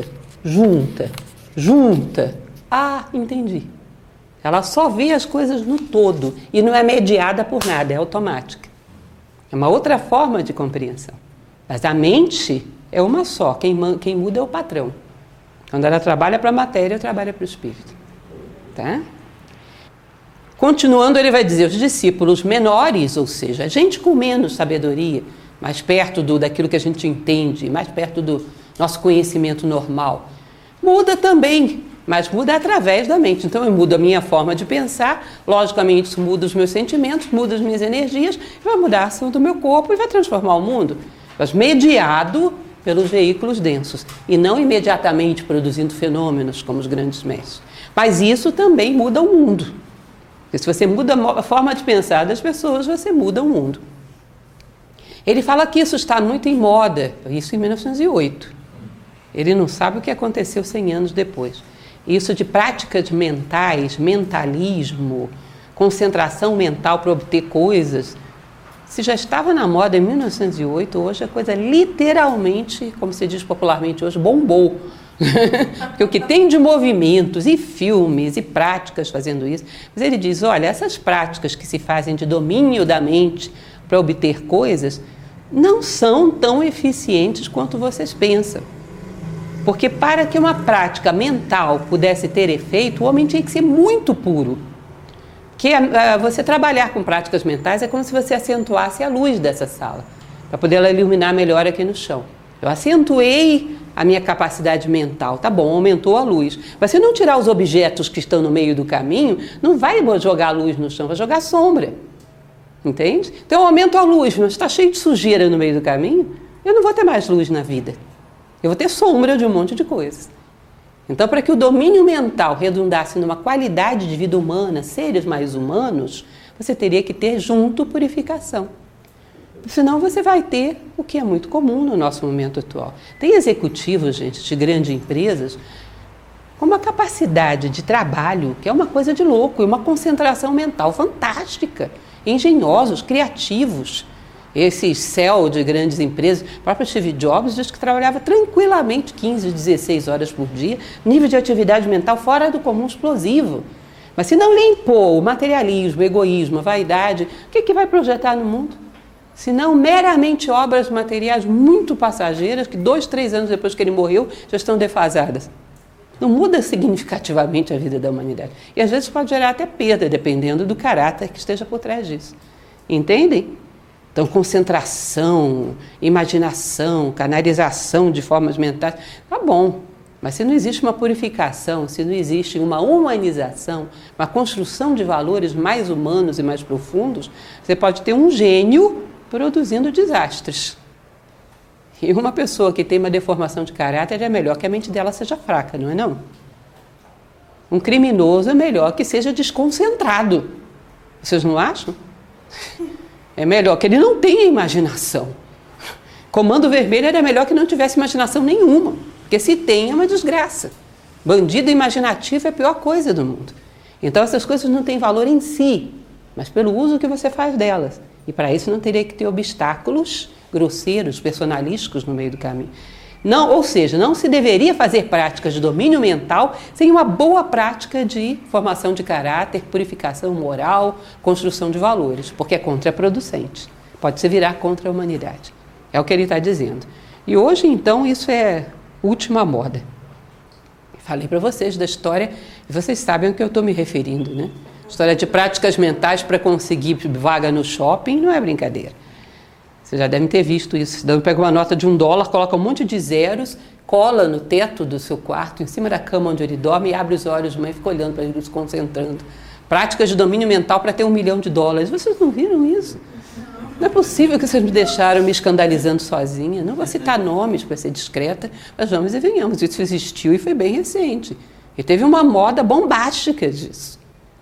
Ah, entendi. Ela só vê as coisas no todo e não é mediada por nada, é automática. É uma outra forma de compreensão. Mas a mente é uma só, quem muda é o patrão. Quando ela trabalha para a matéria, trabalha para o espírito. Tá? Continuando, ele vai dizer, os discípulos menores, ou seja, a gente com menos sabedoria, mais perto daquilo que a gente entende, mais perto do nosso conhecimento normal, muda também, mas muda através da mente. Então eu mudo a minha forma de pensar, logicamente isso muda os meus sentimentos, muda as minhas energias, vai mudar a ação do meu corpo e vai transformar o mundo, mas mediado pelos veículos densos e não imediatamente produzindo fenômenos como os grandes mestres. Mas isso também muda o mundo. Porque se você muda a forma de pensar das pessoas, você muda o mundo. Ele fala que isso está muito em moda, isso em 1908. Ele não sabe o que aconteceu 100 anos depois. Isso de práticas mentais, mentalismo, concentração mental para obter coisas, se já estava na moda em 1908, hoje a coisa literalmente, como se diz popularmente hoje, bombou. Porque o que tem de movimentos e filmes e práticas fazendo isso, mas ele diz, olha, essas práticas que se fazem de domínio da mente para obter coisas, não são tão eficientes quanto vocês pensam. Porque para que uma prática mental pudesse ter efeito, o homem tinha que ser muito puro. Que você trabalhar com práticas mentais é como se você acentuasse a luz dessa sala, para poder ela iluminar melhor aqui no chão. Eu acentuei a minha capacidade mental, tá bom, aumentou a luz. Mas se não tirar os objetos que estão no meio do caminho, não vai jogar luz no chão, vai jogar sombra. Entende? Então eu aumento a luz, mas está cheio de sujeira no meio do caminho, eu não vou ter mais luz na vida. Eu vou ter sombra de um monte de coisas. Então, para que o domínio mental redundasse numa qualidade de vida humana, seres mais humanos, você teria que ter junto purificação. Senão você vai ter o que é muito comum no nosso momento atual. Tem executivos, gente, de grandes empresas, com uma capacidade de trabalho que é uma coisa de louco, e uma concentração mental fantástica, engenhosos, criativos. Esse CEO de grandes empresas, o próprio Steve Jobs diz que trabalhava tranquilamente 15, 16 horas por dia, nível de atividade mental fora do comum explosivo. Mas se não limpou o materialismo, o egoísmo, a vaidade, o que vai projetar no mundo? Se não meramente obras materiais muito passageiras, que 2, 3 anos depois que ele morreu, já estão defasadas. Não muda significativamente a vida da humanidade. E às vezes pode gerar até perda, dependendo do caráter que esteja por trás disso. Entendem? Então, concentração, imaginação, canalização de formas mentais, tá bom. Mas se não existe uma purificação, se não existe uma humanização, uma construção de valores mais humanos e mais profundos, você pode ter um gênio produzindo desastres. E uma pessoa que tem uma deformação de caráter é melhor que a mente dela seja fraca, não é não? Um criminoso é melhor que seja desconcentrado. Vocês não acham? É melhor que ele não tenha imaginação. Comando Vermelho era melhor que não tivesse imaginação nenhuma, porque se tem é uma desgraça. Bandido imaginativo é a pior coisa do mundo. Então essas coisas não têm valor em si, mas pelo uso que você faz delas. E para isso não teria que ter obstáculos grosseiros, personalísticos no meio do caminho. Não, ou seja, não se deveria fazer práticas de domínio mental sem uma boa prática de formação de caráter, purificação moral, construção de valores, porque é contraproducente. Pode se virar contra a humanidade. É o que ele está dizendo. E hoje, então, isso é última moda. Falei para vocês da história, e vocês sabem o que eu estou me referindo, né? História de práticas mentais para conseguir vaga no shopping não é brincadeira. Vocês já devem ter visto isso. Então, pega uma nota de $1, coloca um monte de zeros, cola no teto do seu quarto, em cima da cama onde ele dorme, e abre os olhos de manhã e fica olhando para ele, se concentrando. Práticas de domínio mental para ter $1 milhão. Vocês não viram isso? Não é possível que vocês me deixaram me escandalizando sozinha. Não vou citar nomes para ser discreta, mas vamos e venhamos. Isso existiu e foi bem recente. E teve uma moda bombástica disso.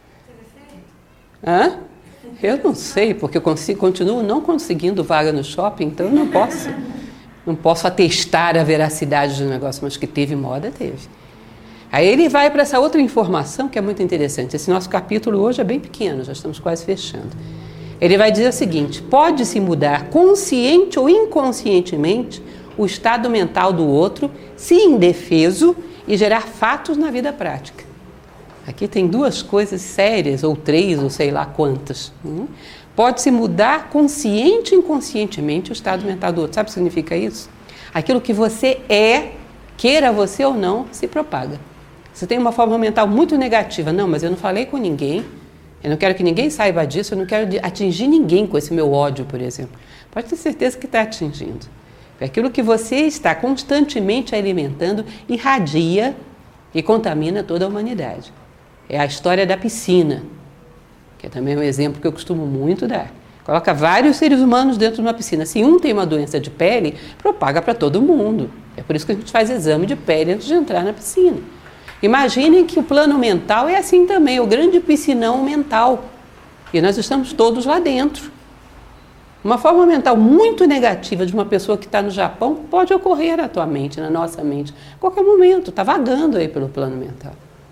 Hã? Eu não sei, porque eu continuo não conseguindo vaga no shopping, então eu não posso atestar a veracidade do negócio, mas que teve moda, teve. Aí ele vai para essa outra informação que é muito interessante. Esse nosso capítulo hoje é bem pequeno, já estamos quase fechando. Ele vai dizer o seguinte: pode-se mudar consciente ou inconscientemente o estado mental do outro, se indefeso, e gerar fatos na vida prática. Aqui tem duas coisas sérias, ou 3, ou sei lá quantas. Pode-se mudar consciente ou inconscientemente o estado mental do outro. Sabe o que significa isso? Aquilo que você é, queira você ou não, se propaga. Você tem uma forma mental muito negativa. Não, mas eu não falei com ninguém. Eu não quero que ninguém saiba disso, eu não quero atingir ninguém com esse meu ódio, por exemplo. Pode ter certeza que está atingindo. Aquilo que você está constantemente alimentando irradia e contamina toda a humanidade. É a história da piscina, que é também um exemplo que eu costumo muito dar. Coloca vários seres humanos dentro de uma piscina. Se um tem uma doença de pele, propaga para todo mundo. É por isso que a gente faz exame de pele antes de entrar na piscina. Imaginem que o plano mental é assim também, o grande piscinão mental. E nós estamos todos lá dentro. Uma forma mental muito negativa de uma pessoa que está no Japão pode ocorrer na tua mente, na nossa mente. A qualquer momento, está vagando aí pelo plano mental.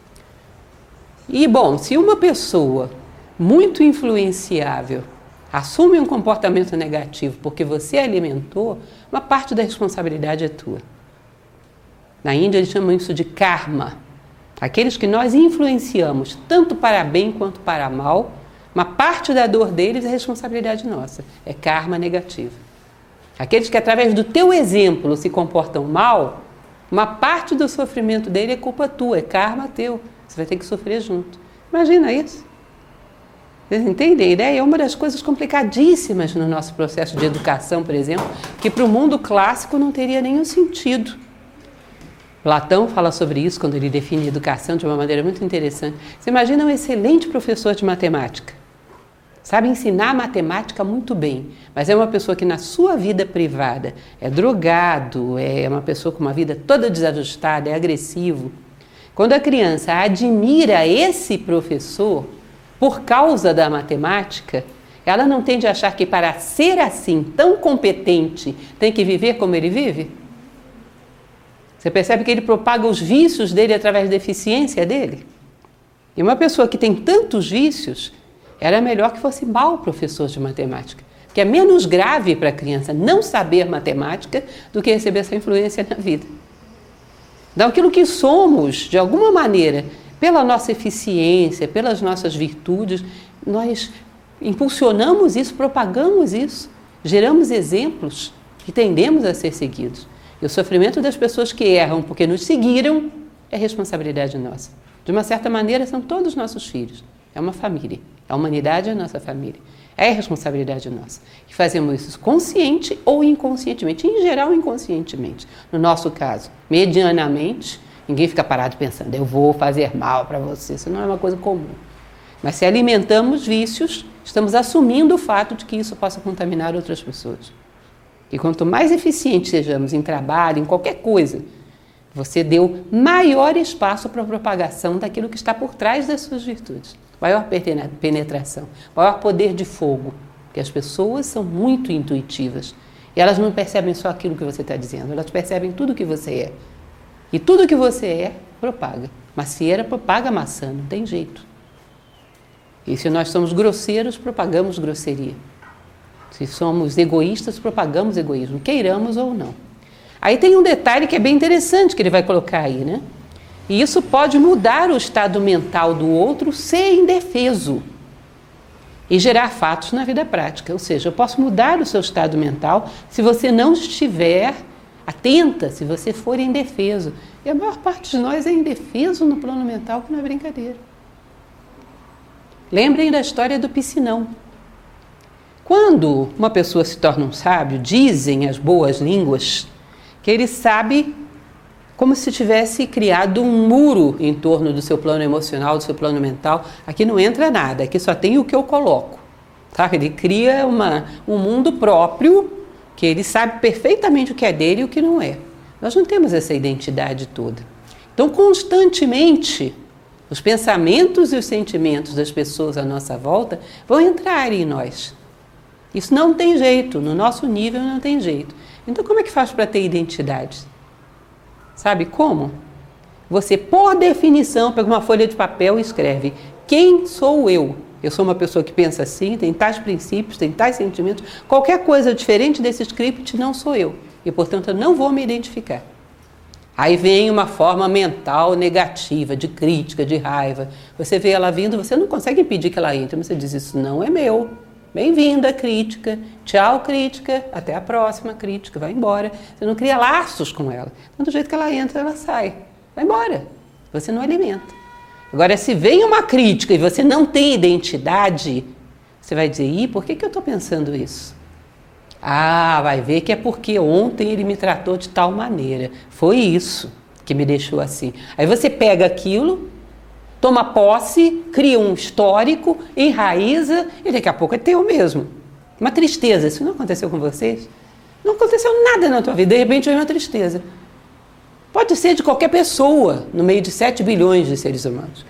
E, bom, se uma pessoa muito influenciável assume um comportamento negativo porque você alimentou, uma parte da responsabilidade é tua. Na Índia eles chamam isso de karma. Aqueles que nós influenciamos, tanto para bem quanto para mal, uma parte da dor deles é responsabilidade nossa, é karma negativo. Aqueles que através do teu exemplo se comportam mal, uma parte do sofrimento dele é culpa tua, é karma teu. Você vai ter que sofrer junto. Imagina isso. Vocês entendem a ideia? É uma das coisas complicadíssimas no nosso processo de educação, por exemplo, que para o mundo clássico não teria nenhum sentido. Platão fala sobre isso quando ele define educação de uma maneira muito interessante. Você imagina um excelente professor de matemática. Sabe ensinar matemática muito bem, mas é uma pessoa que na sua vida privada é drogado, é uma pessoa com uma vida toda desajustada, é agressivo. Quando a criança admira esse professor por causa da matemática, ela não tende a achar que para ser assim, tão competente, tem que viver como ele vive? Você percebe que ele propaga os vícios dele através da eficiência dele? E uma pessoa que tem tantos vícios, era melhor que fosse mau professor de matemática. Porque é menos grave para a criança não saber matemática do que receber essa influência na vida. Então, aquilo que somos, de alguma maneira, pela nossa eficiência, pelas nossas virtudes, nós impulsionamos isso, propagamos isso, geramos exemplos que tendemos a ser seguidos. E o sofrimento das pessoas que erram porque nos seguiram é responsabilidade nossa. De uma certa maneira, são todos nossos filhos. É uma família. A humanidade é a nossa família. É responsabilidade nossa. E fazemos isso consciente ou inconscientemente. Em geral, inconscientemente. No nosso caso, medianamente, ninguém fica parado pensando, eu vou fazer mal para você. Isso não é uma coisa comum. Mas se alimentamos vícios, estamos assumindo o fato de que isso possa contaminar outras pessoas. E quanto mais eficientes sejamos em trabalho, em qualquer coisa, você deu maior espaço para a propagação daquilo que está por trás das suas virtudes. Maior penetração, maior poder de fogo. Porque as pessoas são muito intuitivas. E elas não percebem só aquilo que você está dizendo, elas percebem tudo que você é. E tudo que você é, propaga. Macieira propaga maçã, não tem jeito. E se nós somos grosseiros, propagamos grosseria. Se somos egoístas, propagamos egoísmo, queiramos ou não. Aí tem um detalhe que é bem interessante que ele vai colocar aí, né? E isso pode mudar o estado mental do outro, ser indefeso e gerar fatos na vida prática. Ou seja, eu posso mudar o seu estado mental se você não estiver Atenta se você for indefeso. E a maior parte de nós é indefeso no plano mental, que não é brincadeira. Lembrem da história do piscinão. Quando uma pessoa se torna um sábio, dizem as boas línguas que ele sabe como se tivesse criado um muro em torno do seu plano emocional, do seu plano mental. Aqui não entra nada, aqui só tem o que eu coloco. Tá? Ele cria um mundo próprio, que ele sabe perfeitamente o que é dele e o que não é. Nós não temos essa identidade toda. Então, constantemente, os pensamentos e os sentimentos das pessoas à nossa volta vão entrar em nós. Isso não tem jeito, no nosso nível não tem jeito. Então, como é que faz para ter identidade? Sabe como? Você, por definição, pega uma folha de papel e escreve: quem sou eu? Eu sou uma pessoa que pensa assim, tem tais princípios, tem tais sentimentos. Qualquer coisa diferente desse script não sou eu. E, portanto, eu não vou me identificar. Aí vem uma forma mental negativa, de crítica, de raiva. Você vê ela vindo, você não consegue impedir que ela entre. Você diz: isso não é meu. Bem-vinda, crítica. Tchau, crítica. Até a próxima, crítica. Vai embora. Você não cria laços com ela. Então, do jeito que ela entra, ela sai. Vai embora. Você não alimenta. Agora, se vem uma crítica e você não tem identidade, você vai dizer: ih, por que eu estou pensando isso? Ah, vai ver que é porque ontem ele me tratou de tal maneira. Foi isso que me deixou assim. Aí você pega aquilo, toma posse, cria um histórico, enraiza e daqui a pouco é teu mesmo. Uma tristeza. Isso não aconteceu com vocês? Não aconteceu nada na tua vida, de repente veio uma tristeza. Pode ser de qualquer pessoa, no meio de 7 bilhões de seres humanos.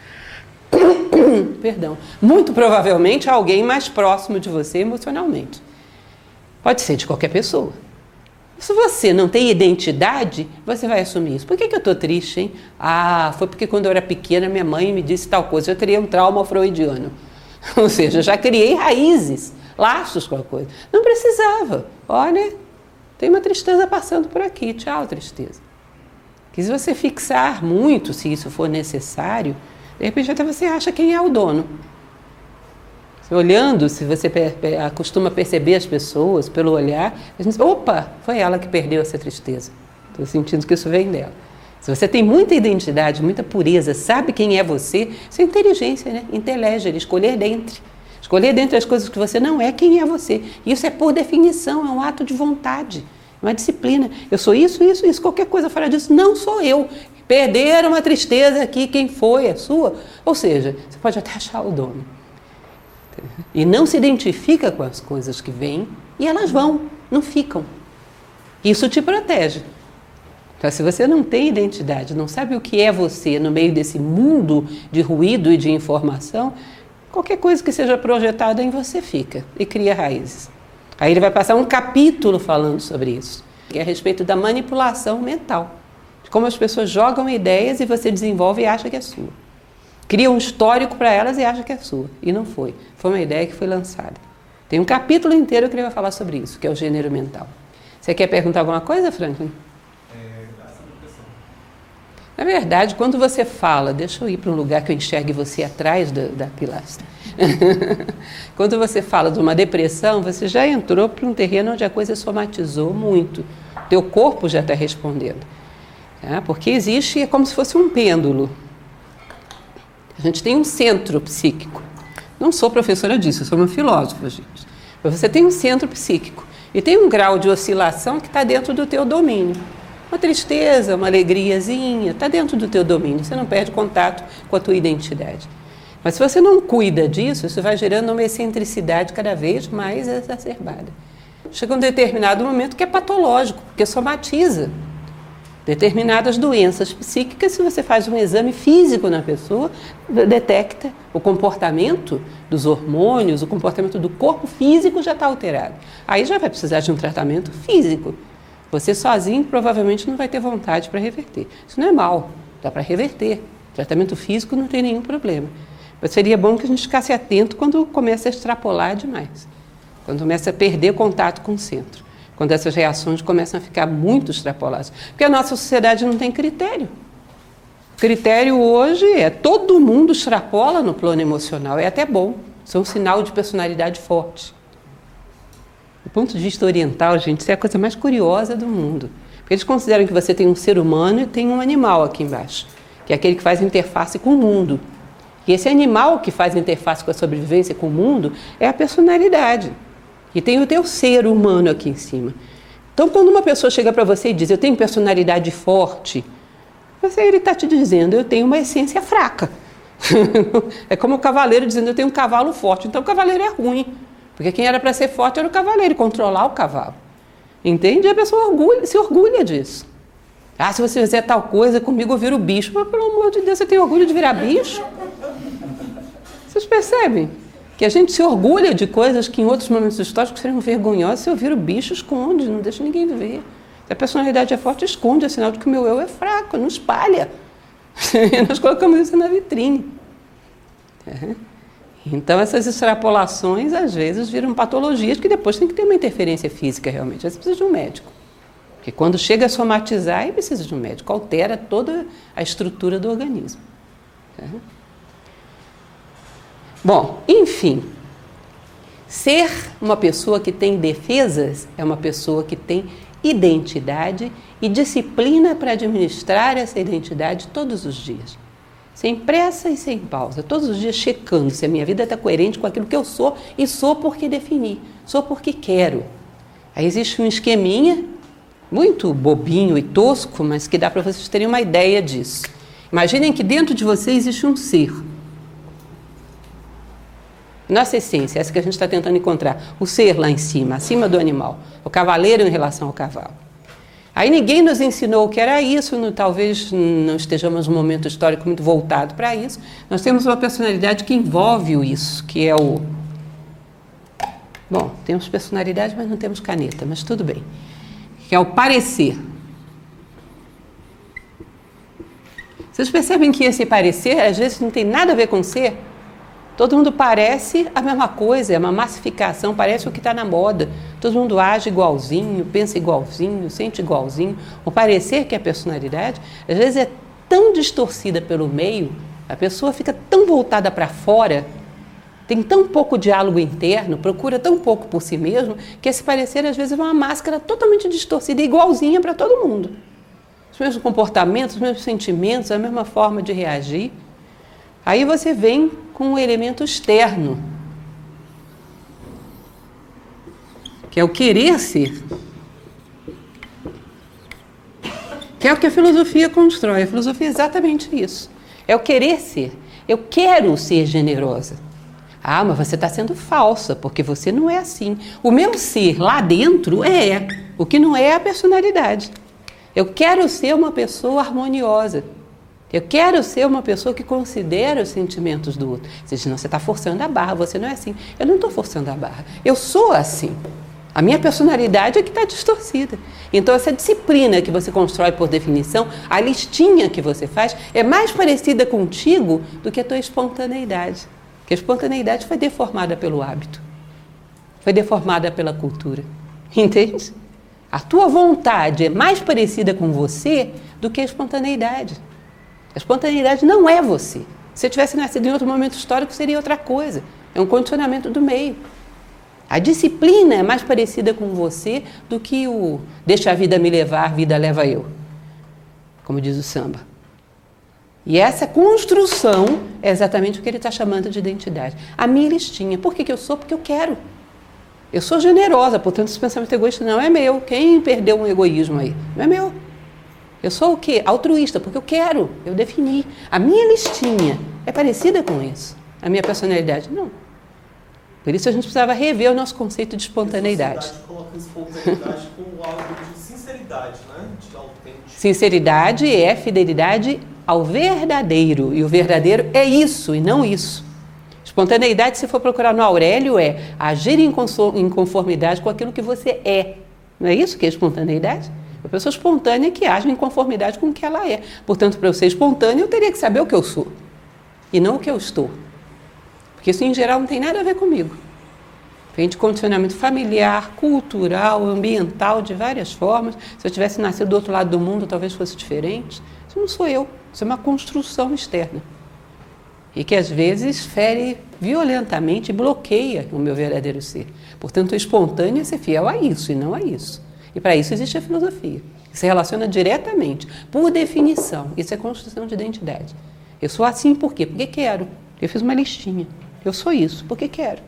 Perdão. Muito provavelmente alguém mais próximo de você emocionalmente. Pode ser de qualquer pessoa. Se você não tem identidade, você vai assumir isso. Por que eu estou triste, hein? Ah, foi porque quando eu era pequena minha mãe me disse tal coisa. Eu criei um trauma freudiano. Ou seja, eu já criei raízes, laços com a coisa. Não precisava. Olha, tem uma tristeza passando por aqui. Tchau, tristeza. Que se você fixar muito, se isso for necessário, de repente até você acha quem é o dono. Olhando, se você acostuma perceber as pessoas pelo olhar, a gente diz: opa, foi ela que perdeu essa tristeza. Estou sentindo que isso vem dela. Se você tem muita identidade, muita pureza, sabe quem é você, isso é inteligência, né? Inteligere, escolher dentre. Escolher dentre as coisas que você não é, quem é você. Isso é por definição, é um ato de vontade. Uma disciplina. Eu sou isso, isso, isso. Qualquer coisa fora disso, não sou eu. Perderam uma tristeza aqui, quem foi? É sua? Ou seja, você pode até achar o dono. E não se identifica com as coisas que vêm e elas vão, não ficam. Isso te protege. Então, se você não tem identidade, não sabe o que é você no meio desse mundo de ruído e de informação, qualquer coisa que seja projetada em você fica e cria raízes. Aí ele vai passar um capítulo falando sobre isso, que é a respeito da manipulação mental, de como as pessoas jogam ideias e você desenvolve e acha que é sua. Cria um histórico para elas e acha que é sua. E não foi. Foi uma ideia que foi lançada. Tem um capítulo inteiro que ele vai falar sobre isso, que é o gênero mental. Você quer perguntar alguma coisa, Franklin? Na verdade, quando você fala, deixa eu ir para um lugar que eu enxergue você atrás da pilastra. Quando você fala de uma depressão, você já entrou para um terreno onde a coisa somatizou muito. Teu corpo já está respondendo. Porque existe, é como se fosse um pêndulo. A gente tem um centro psíquico. Não sou professora disso, eu sou uma filósofa, gente. Mas você tem um centro psíquico. E tem um grau de oscilação que está dentro do teu domínio. Uma tristeza, uma alegriazinha, está dentro do teu domínio. Você não perde contato com a tua identidade. Mas se você não cuida disso, isso vai gerando uma excentricidade cada vez mais exacerbada. Chega um determinado momento que é patológico, porque somatiza. Determinadas doenças psíquicas, se você faz um exame físico na pessoa, detecta o comportamento dos hormônios, o comportamento do corpo físico já está alterado. Aí já vai precisar de um tratamento físico. Você sozinho provavelmente não vai ter vontade para reverter. Isso não é mal, dá para reverter. Tratamento físico não tem nenhum problema. Mas seria bom que a gente ficasse atento quando começa a extrapolar demais. Quando começa a perder contato com o centro. Quando essas reações começam a ficar muito extrapoladas. Porque a nossa sociedade não tem critério. O critério hoje é todo mundo extrapola no plano emocional. É até bom. Isso é um sinal de personalidade forte. Do ponto de vista oriental, gente, isso é a coisa mais curiosa do mundo. Porque Porque eles consideram que você tem um ser humano e tem um animal aqui embaixo, que é aquele que faz interface com o mundo. E esse animal que faz interface com a sobrevivência com o mundo é a personalidade. E tem o teu ser humano aqui em cima. Então, quando uma pessoa chega para você e diz, eu tenho personalidade forte, ele está te dizendo, eu tenho uma essência fraca. É como o cavaleiro dizendo, eu tenho um cavalo forte. Então, o cavaleiro é ruim. Porque quem era para ser forte era o cavaleiro, controlar o cavalo. Entende? E a pessoa se orgulha disso. Se você fizer tal coisa, comigo eu viro bicho. Mas, pelo amor de Deus, você tem orgulho de virar bicho? Vocês percebem? Que a gente se orgulha de coisas que em outros momentos históricos seriam vergonhosas. Se eu viro bicho, esconde, não deixa ninguém ver. Se a personalidade é forte, esconde, é sinal de que o meu eu é fraco, não espalha. Nós colocamos isso na vitrine. Então, essas extrapolações, às vezes, viram patologias que depois tem que ter uma interferência física, realmente. Aí você precisa de um médico. Porque quando chega a somatizar, aí precisa de um médico. Altera toda a estrutura do organismo. Bom, enfim. Ser uma pessoa que tem defesas é uma pessoa que tem identidade e disciplina para administrar essa identidade todos os dias. Sem pressa e sem pausa, todos os dias checando se a minha vida está coerente com aquilo que eu sou e sou porque defini, sou porque quero. Aí existe um esqueminha, muito bobinho e tosco, mas que dá para vocês terem uma ideia disso. Imaginem que dentro de você existe um ser. Nossa essência, essa que a gente está tentando encontrar. O ser lá em cima, acima do animal. O cavaleiro em relação ao cavalo. Aí ninguém nos ensinou o que era isso, talvez não estejamos num momento histórico muito voltado para isso. Nós temos uma personalidade que envolve isso, que é o... Bom, temos personalidade, mas não temos caneta, mas tudo bem. Que é o parecer. Vocês percebem que esse parecer, às vezes, não tem nada a ver com ser? Todo mundo parece a mesma coisa, é uma massificação, parece o que está na moda. Todo mundo age igualzinho, pensa igualzinho, sente igualzinho. O parecer, que é a personalidade, às vezes é tão distorcida pelo meio, a pessoa fica tão voltada para fora, tem tão pouco diálogo interno, procura tão pouco por si mesmo, que esse parecer às vezes é uma máscara totalmente distorcida, igualzinha para todo mundo. Os mesmos comportamentos, os mesmos sentimentos, a mesma forma de reagir. Aí você vem com um elemento externo, que é o querer ser, que é o que a filosofia constrói. A filosofia é exatamente isso, é o querer ser. Eu quero ser generosa. Mas você está sendo falsa, porque você não é assim. O meu ser lá dentro é, o que não é a personalidade. Eu quero ser uma pessoa harmoniosa. Eu quero ser uma pessoa que considera os sentimentos do outro. Você diz, não, você está forçando a barra, você não é assim. Eu não estou forçando a barra, eu sou assim. A minha personalidade é que está distorcida. Então, essa disciplina que você constrói por definição, a listinha que você faz, é mais parecida contigo do que a tua espontaneidade. Porque a espontaneidade foi deformada pelo hábito, foi deformada pela cultura. Entende? A tua vontade é mais parecida com você do que a espontaneidade. A espontaneidade não é você. Se você tivesse nascido em outro momento histórico, seria outra coisa. É um condicionamento do meio. A disciplina é mais parecida com você do que o deixa a vida me levar, a vida leva eu. Como diz o samba. E essa construção é exatamente o que ele está chamando de identidade. A minha listinha. Por que eu sou? Porque eu quero. Eu sou generosa, portanto, esse pensamento egoísta não é meu. Quem perdeu um egoísmo aí? Não é meu. Eu sou o quê? Altruísta, porque eu quero, eu defini. A minha listinha é parecida com isso. A minha personalidade, não. Por isso a gente precisava rever o nosso conceito de espontaneidade. A coloca espontaneidade como algo de sinceridade, né? De autêntico. Sinceridade é fidelidade ao verdadeiro. E o verdadeiro é isso e não isso. Espontaneidade, se for procurar no Aurélio, é agir em conformidade com aquilo que você é. Não é isso que é espontaneidade? Uma pessoa espontânea que age em conformidade com o que ela é. Portanto, para eu ser espontânea, eu teria que saber o que eu sou e não o que eu estou. Porque isso, em geral, não tem nada a ver comigo. Vem de condicionamento familiar, cultural, ambiental, de várias formas. Se eu tivesse nascido do outro lado do mundo, talvez fosse diferente. Isso não sou eu. Isso é uma construção externa. E que, às vezes, fere violentamente e bloqueia o meu verdadeiro ser. Portanto, o espontâneo é ser fiel a isso e não a isso. E para isso existe a filosofia. Se relaciona diretamente, por definição. Isso é construção de identidade. Eu sou assim por quê? Porque quero. Eu fiz uma listinha. Eu sou isso porque quero.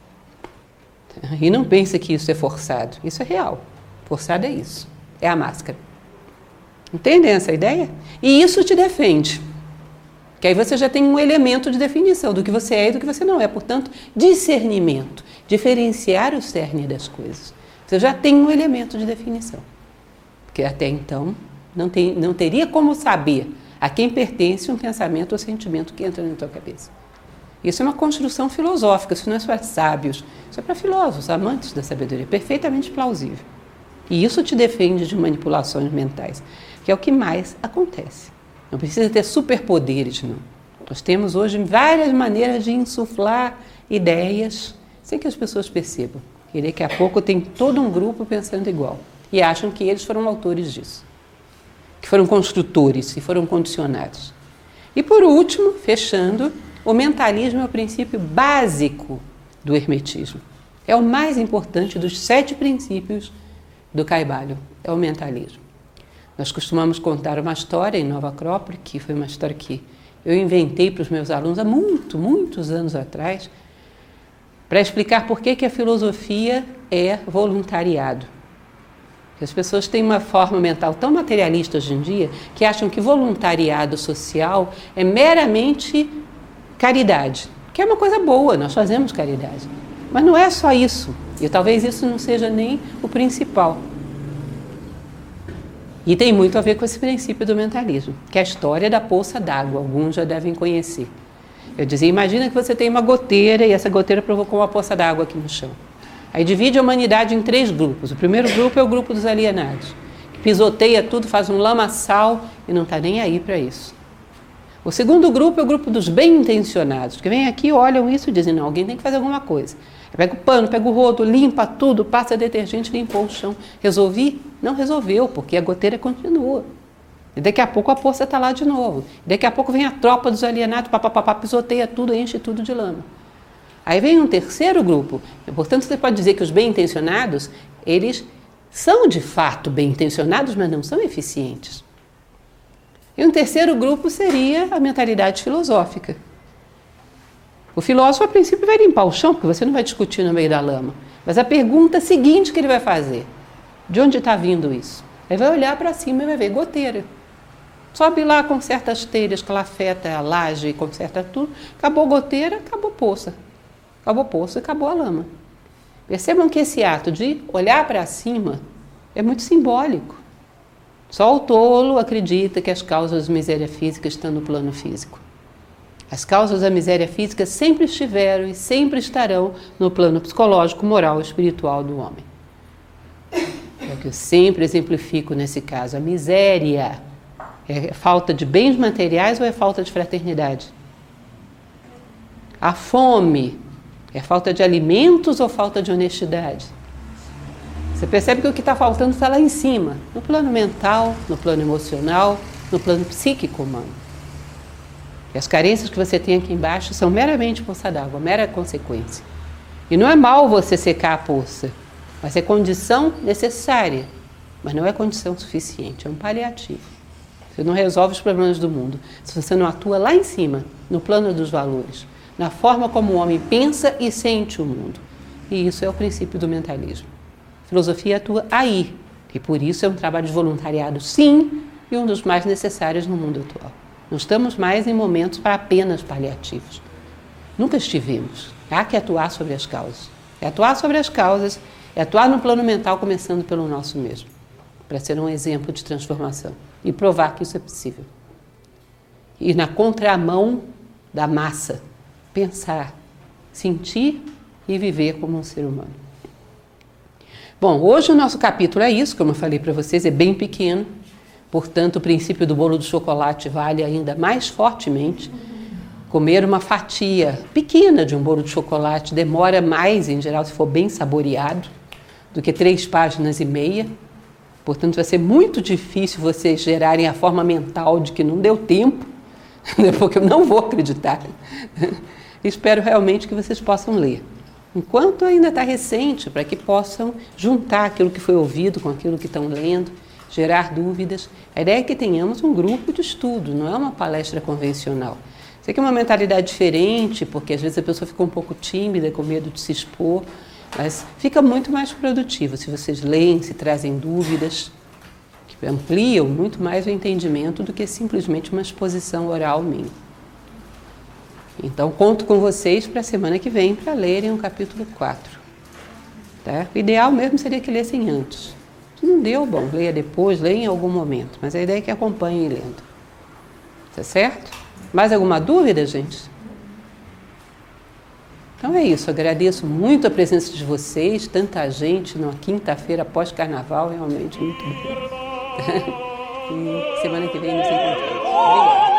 E não pense que isso é forçado. Isso é real. Forçado é isso. É a máscara. Entendem essa ideia? E isso te defende. Que aí você já tem um elemento de definição do que você é e do que você não é. Portanto, discernimento. Diferenciar o cerne das coisas. Você já tem um elemento de definição. Porque até então não teria como saber a quem pertence um pensamento ou sentimento que entra na tua cabeça. Isso é uma construção filosófica, isso não é só para sábios, isso é para filósofos, amantes da sabedoria, perfeitamente plausível. E isso te defende de manipulações mentais, que é o que mais acontece. Não precisa ter superpoderes, não. Nós temos hoje várias maneiras de insuflar ideias sem que as pessoas percebam. E daqui a pouco tem todo um grupo pensando igual. E acham que eles foram autores disso. Que foram construtores e foram condicionados. E por último, fechando, o mentalismo é o princípio básico do hermetismo. É o mais importante dos 7 princípios do Kaivalho, é o mentalismo. Nós costumamos contar uma história em Nova Acrópole, que foi uma história que eu inventei para os meus alunos há muitos anos atrás, para explicar por que a filosofia é voluntariado. As pessoas têm uma forma mental tão materialista hoje em dia que acham que voluntariado social é meramente caridade, que é uma coisa boa, nós fazemos caridade. Mas não é só isso, e talvez isso não seja nem o principal. E tem muito a ver com esse princípio do mentalismo, que é a história da poça d'água, alguns já devem conhecer. Eu dizia, imagina que você tem uma goteira e essa goteira provocou uma poça d'água aqui no chão. Aí divide a humanidade em 3 grupos. O primeiro grupo é o grupo dos alienados, que pisoteia tudo, faz um lamaçal e não está nem aí para isso. O segundo grupo é o grupo dos bem-intencionados, que vêm aqui, olham isso e dizem, não, alguém tem que fazer alguma coisa. Pega o pano, pega o rodo, limpa tudo, passa detergente, limpou o chão. Resolvi? Não resolveu, porque a goteira continua. E daqui a pouco a poça está lá de novo. E daqui a pouco vem a tropa dos alienados, pisoteia tudo, enche tudo de lama. Aí vem um terceiro grupo. Portanto, você pode dizer que os bem-intencionados, eles são de fato bem-intencionados, mas não são eficientes. E um terceiro grupo seria a mentalidade filosófica. O filósofo, a princípio, vai limpar o chão, porque você não vai discutir no meio da lama. Mas a pergunta seguinte que ele vai fazer, de onde está vindo isso? Ele vai olhar para cima e vai ver goteira. Sobe lá, conserta as telhas, calafeta a laje, conserta tudo. Acabou a goteira, acabou a poça. Acabou a poça, acabou a lama. Percebam que esse ato de olhar para cima é muito simbólico. Só o tolo acredita que as causas da miséria física estão no plano físico. As causas da miséria física sempre estiveram e sempre estarão no plano psicológico, moral e espiritual do homem. É o que eu sempre exemplifico nesse caso. A miséria é falta de bens materiais ou é falta de fraternidade? A fome é falta de alimentos ou falta de honestidade? Você percebe que o que está faltando está lá em cima, no plano mental, no plano emocional, no plano psíquico humano. E as carências que você tem aqui embaixo são meramente poça d'água, mera consequência. E não é mal você secar a poça, mas é condição necessária, mas não é condição suficiente, é um paliativo. Você não resolve os problemas do mundo se você não atua lá em cima, no plano dos valores, na forma como o homem pensa e sente o mundo. E isso é o princípio do mentalismo. A filosofia atua aí, e por isso é um trabalho de voluntariado, sim, e um dos mais necessários no mundo atual. Não estamos mais em momentos para apenas paliativos. Nunca estivemos. Há que atuar sobre as causas. É atuar sobre as causas, é atuar no plano mental, começando pelo nosso mesmo, para ser um exemplo de transformação e provar que isso é possível. E na contramão da massa, pensar, sentir e viver como um ser humano. Bom, hoje o nosso capítulo é isso, como eu falei para vocês, é bem pequeno, portanto o princípio do bolo de chocolate vale ainda mais fortemente. Comer uma fatia pequena de um bolo de chocolate demora mais, em geral, se for bem saboreado, do que 3 páginas e meia. Portanto, vai ser muito difícil vocês gerarem a forma mental de que não deu tempo, porque eu não vou acreditar. Espero realmente que vocês possam ler. Enquanto ainda está recente, para que possam juntar aquilo que foi ouvido com aquilo que estão lendo gerar dúvidas. A ideia é que tenhamos um grupo de estudo, não é uma palestra convencional. Isso aqui é uma mentalidade diferente, porque às vezes a pessoa fica um pouco tímida, com medo de se expor, mas fica muito mais produtivo se vocês leem, se trazem dúvidas, que ampliam muito mais o entendimento do que simplesmente uma exposição oral minha. Então, conto com vocês para a semana que vem para lerem o capítulo 4. Tá? O ideal mesmo seria que lessem antes. Se não deu, bom, leia depois, leia em algum momento, mas a ideia é que acompanhem lendo. Tá certo? Mais alguma dúvida, gente? Então é isso, agradeço muito a presença de vocês, tanta gente numa quinta-feira pós-carnaval, realmente muito bom. E semana que vem nos encontramos. Obrigada.